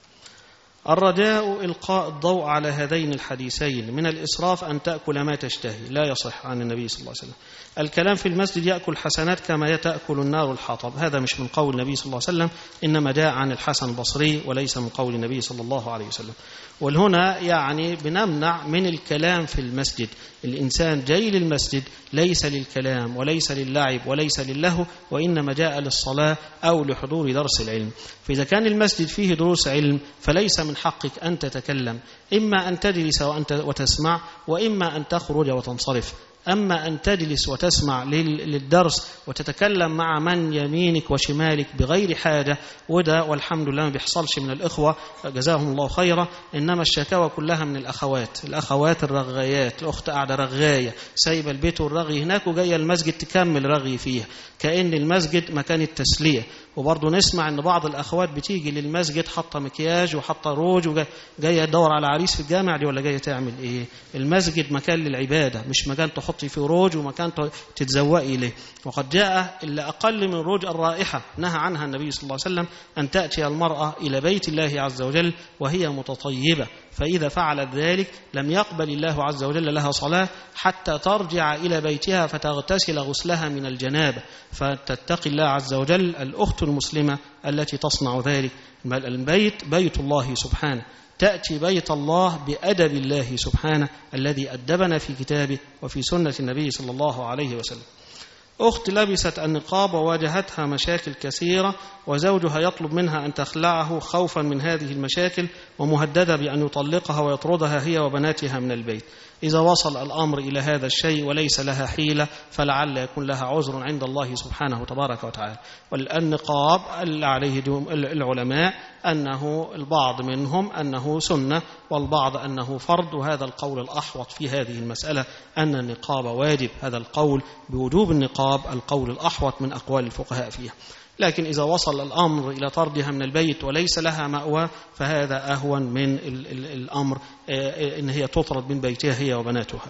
Speaker 1: الرجاء إلقاء الضوء على هذين الحديثين، من الإسراف أن تأكل ما تشتهي، لا يصح عن النبي صلى الله عليه وسلم. الكلام في المسجد يأكل حسنات كما تأكل النار الحطب، هذا مش من قول النبي صلى الله عليه وسلم، إنما جاء عن الحسن البصري وليس من قول النبي صلى الله عليه وسلم. والهنا يعني بنمنع من الكلام في المسجد، الإنسان جاي للمسجد ليس للكلام وليس للعب وليس للهو، وإنما جاء للصلاة أو لحضور درس العلم. فإذا كان المسجد فيه دروس علم فليس من حقك أن تتكلم، إما أن تجلس وتسمع وإما أن تخرج وتنصرف. أما أن تجلس وتسمع للدرس وتتكلم مع من يمينك وشمالك بغير حاجة، وده والحمد لله ما بيحصلش من الإخوة جزاهم الله خيرا، إنما الشكاوى كلها من الأخوات، الأخوات الرغايات، الأخت قاعدة رغاية سايبة البيت والرغي هناك وجاية المسجد تكمل رغي فيها كأن المسجد مكان التسلية. وبرضه نسمع ان بعض الاخوات بتيجي للمسجد حاطه مكياج وحاطه روج وجايه تدور على عريس في الجامع، دي ولا جايه تعمل ايه؟ المسجد مكان للعباده مش مكان تحطي فيه روج ومكان تتزوقي له. وقد جاء الا اقل من روج الرائحه نهى عنها النبي صلى الله عليه وسلم ان تاتي المراه الى بيت الله عز وجل وهي متطيبه، فإذا فعلت ذلك لم يقبل الله عز وجل لها صلاة حتى ترجع إلى بيتها فتغتسل غسلها من الجنابة، فتتقي الله عز وجل الأخت المسلمة التي تصنع ذلك. البيت بيت الله سبحانه، تأتي بيت الله بأدب الله سبحانه الذي أدبنا في كتابه وفي سنة النبي صلى الله عليه وسلم. أخت لبست النقاب وواجهتها مشاكل كثيرة وزوجها يطلب منها أن تخلعه خوفا من هذه المشاكل ومهددة بأن يطلقها ويطردها هي وبناتها من البيت. إذا وصل الأمر إلى هذا الشيء وليس لها حيلة فلعل يكون لها عذر عند الله سبحانه وتبارك وتعالى. والنقاب اللي عليه العلماء أنه البعض منهم أنه سنة والبعض أنه فرض، وهذا القول الأحوط في هذه المسألة أن النقاب واجب، هذا القول بوجوب النقاب القول الأحوط من أقوال الفقهاء فيها. لكن إذا وصل الأمر إلى طردها من البيت وليس لها مأوى فهذا أهون من الأمر إن هي تطرد من بيتها هي وبناتها.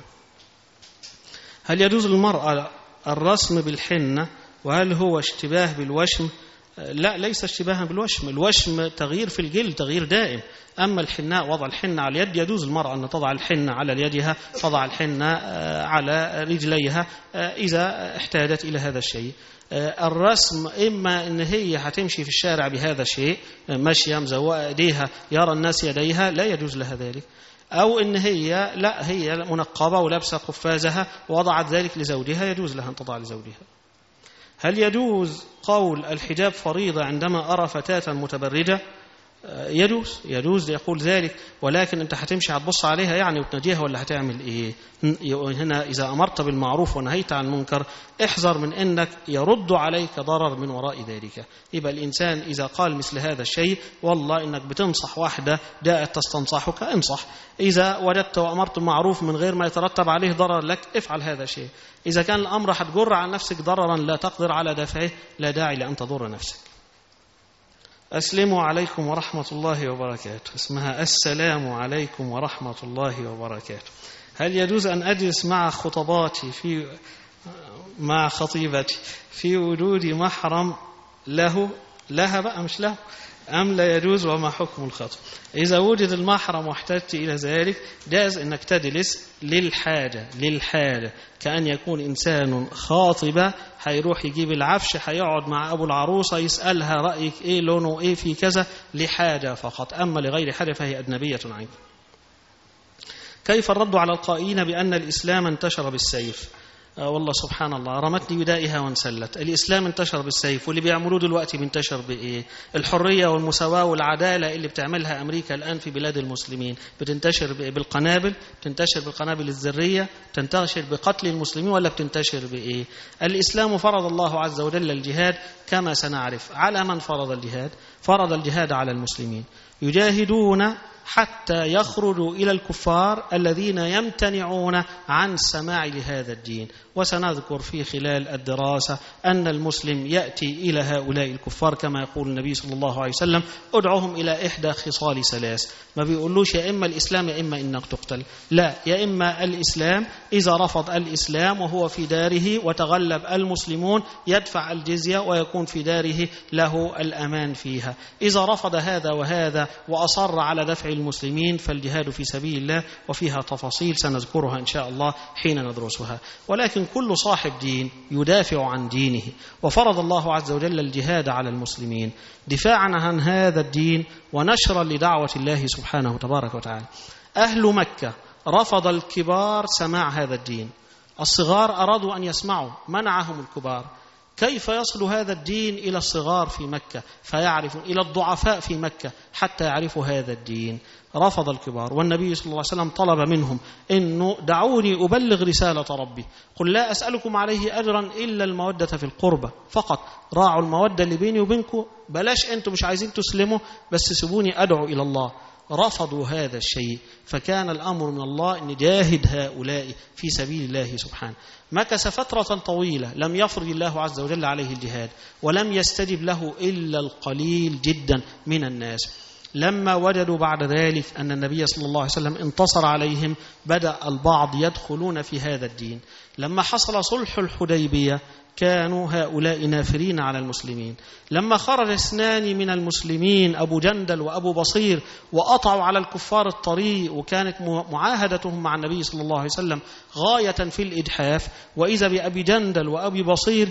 Speaker 1: هل يجوز للمرأة الرسم بالحنة وهل هو اشتباه بالوشم؟ لا، ليس اشتباها بالوشم، الوشم تغيير في الجلد تغيير دائم. أما الحناء وضع الحنة على اليد يجوز المرأة أن تضع الحنة على يدها، تضع الحنة على رجليها إذا احتاجت إلى هذا الشيء. الرسم إما أن هي هتمشي في الشارع بهذا الشيء ماشية مزوقة إيديها يرى الناس يديها لا يجوز لها ذلك، أو إن هي لا هي منقبة ولابسة قفازها ووضعت ذلك لزوجها، يجوز لها أن تضع لزوجها. هل يجوز قول الحجاب فريضة عندما أرى فتاة متبرجة؟ يجوز يجوز يقول ذلك، ولكن أنت هتمشي هتبص عليها يعني وتناديها ولا هتعمل إيه؟ هنا إذا أمرت بالمعروف ونهيت عن المنكر احذر من أنك يرد عليك ضرر من وراء ذلك. يبقى الإنسان إذا قال مثل هذا الشيء والله إنك بتنصح واحدة جاءت تستنصحك انصح، إذا وجدت وأمرت المعروف من غير ما يترتب عليه ضرر لك افعل هذا الشيء. إذا كان الأمر هتجر على نفسك ضررا لا تقدر على دفعه لا داعي لأن تضر نفسك. أسلموا عليكم ورحمة الله وبركاته، اسمها السلام عليكم ورحمة الله وبركاته. هل يجوز أن أجلس مع خطباتي في مع خطيبتي في وجود محرم له لها بقى مش له أم لا يجوز وما حكم الخطب؟ إذا وجد المحرم واحتجت إلى ذلك جاز أنك تجلس للحاجة للحاجة كأن يكون إنسان خاطبة هيروح يجيب العفش هيقعد مع أبو العروسة يسألها رأيك إيه لونه إيه في كذا لحاجة فقط، أما لغير حاجة فهي أجنبية عنك. كيف الرد على القائلين بأن الإسلام انتشر بالسيف؟ آه والله سبحان الله رمتني بدائها وانسلت. الإسلام انتشر بالسيف، واللي بيعملوه دلوقتي بينتشر بإيه؟ الحرية والمساواة والعدالة اللي بتعملها أمريكا الآن في بلاد المسلمين بتنتشر بالقنابل، بتنتشر بالقنابل الذرية، بتنتشر بقتل المسلمين، ولا بتنتشر بإيه؟ الإسلام فرض الله عز وجل الجهاد كما سنعرف. على من فرض الجهاد؟ فرض الجهاد على المسلمين، يجاهدون حتى يخرجوا إلى الكفار الذين يمتنعون عن السماع لهذا الدين. وسنذكر في خلال الدراسة أن المسلم يأتي إلى هؤلاء الكفار كما يقول النبي صلى الله عليه وسلم ادعوهم إلى إحدى خصال ثلاث. ما بيقولوش يا إما الإسلام يا إما إنك تقتل، لا، يا إما الإسلام. إذا رفض الإسلام وهو في داره وتغلب المسلمون يدفع الجزية ويكون في داره له الأمان فيها. إذا رفض هذا وهذا وأصر على دفع المسلمين فالجهاد في سبيل الله، وفيها تفاصيل سنذكرها إن شاء الله حين ندرسها. ولكن كل صاحب دين يدافع عن دينه، وفرض الله عز وجل الجهاد على المسلمين دفاعا عن هذا الدين ونشرا لدعوة الله سبحانه تبارك وتعالى. أهل مكة رفض الكبار سماع هذا الدين، الصغار أرادوا أن يسمعوا منعهم الكبار. كيف يصل هذا الدين إلى الصغار في مكة فيعرفوا، إلى الضعفاء في مكة حتى يعرفوا هذا الدين؟ رفض الكبار، والنبي صلى الله عليه وسلم طلب منهم إنه دعوني أبلغ رسالة ربي، قل لا أسألكم عليه أجرا إلا المودة في القربة، فقط راعوا المودة اللي بيني وبينكم، بلاش أنتم مش عايزين تسلموا بس سيبوني أدعو إلى الله. رفضوا هذا الشيء، فكان الأمر من الله أن جاهد هؤلاء في سبيل الله سبحانه. مكث فترة طويلة لم يفرض الله عز وجل عليه الجهاد، ولم يستجب له إلا القليل جدا من الناس. لما وجدوا بعد ذلك أن النبي صلى الله عليه وسلم انتصر عليهم بدأ البعض يدخلون في هذا الدين. لما حصل صلح الحديبية كانوا هؤلاء نافرين على المسلمين. لما خرج اثنان من المسلمين أبو جندل وأبو بصير وقطعوا على الكفار الطريق، وكانت معاهدتهم مع النبي صلى الله عليه وسلم غاية في الإجحاف، وإذا بأبي جندل وأبي بصير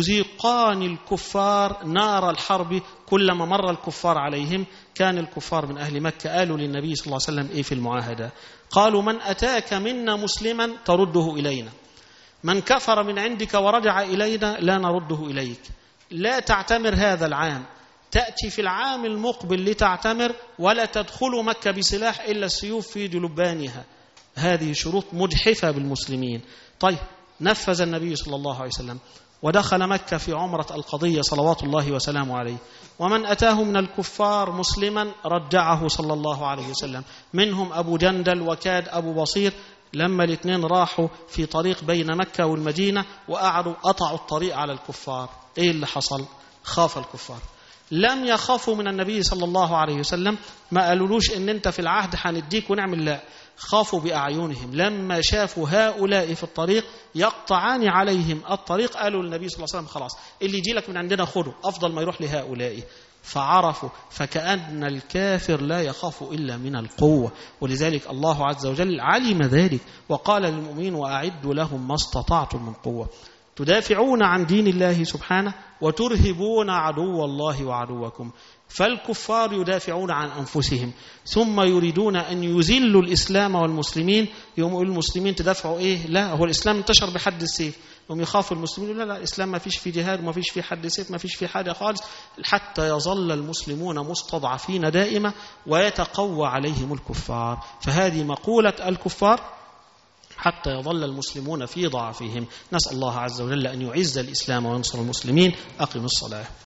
Speaker 1: يذيقان الكفار نار الحرب كلما مر الكفار عليهم. كان الكفار من أهل مكة قالوا للنبي صلى الله عليه وسلم إيه في المعاهدة؟ قالوا من أتاك منا مسلما ترده إلينا، من كفر من عندك ورجع إلينا لا نرده إليك، لا تعتمر هذا العام، تأتي في العام المقبل لتعتمر، ولا تدخل مكة بسلاح إلا السيوف في جلبانها. هذه شروط مجحفة بالمسلمين. طيب نفذ النبي صلى الله عليه وسلم ودخل مكة في عمرة القضية صلوات الله وسلامه عليه، ومن أتاه من الكفار مسلما رجعه صلى الله عليه وسلم، منهم أبو جندل وكاد أبو بصير. لما الاثنين راحوا في طريق بين مكة والمدينة وقعدوا قطعوا الطريق على الكفار، ايه اللي حصل؟ خاف الكفار، لم يخافوا من النبي صلى الله عليه وسلم، ما قالولوش ان انت في العهد هنديك ونعمل، لا، خافوا بأعينهم. لما شافوا هؤلاء في الطريق يقطعان عليهم الطريق قالوا للنبي صلى الله عليه وسلم خلاص اللي يجي لك من عندنا خده، أفضل ما يروح لهؤلاء. فعرفوا، فكأن الكافر لا يخاف إلا من القوة، ولذلك الله عز وجل علم ذلك وقال للمؤمنين وأعدوا لهم ما استطعتم من قوة. تدافعون عن دين الله سبحانه وترهبون عدو الله وعدوكم. فالكفار يدافعون عن أنفسهم ثم يريدون أن يذلوا الإسلام والمسلمين. يوم المسلمين تدافعوا إيه؟ لا، هو الإسلام انتشر بحد السيف. يوم يخافوا المسلمين لا لا الإسلام ما فيش فيه جهاد وما فيش فيه حد سيف، ما فيش فيه حاجة خالص، حتى يظل المسلمون مستضعفين دائما ويتقوى عليهم الكفار. فهذه مقولة الكفار حتى يظل المسلمون في ضعفهم. نسأل الله عز وجل أن يعز الإسلام وينصر المسلمين. أقم الصلاة.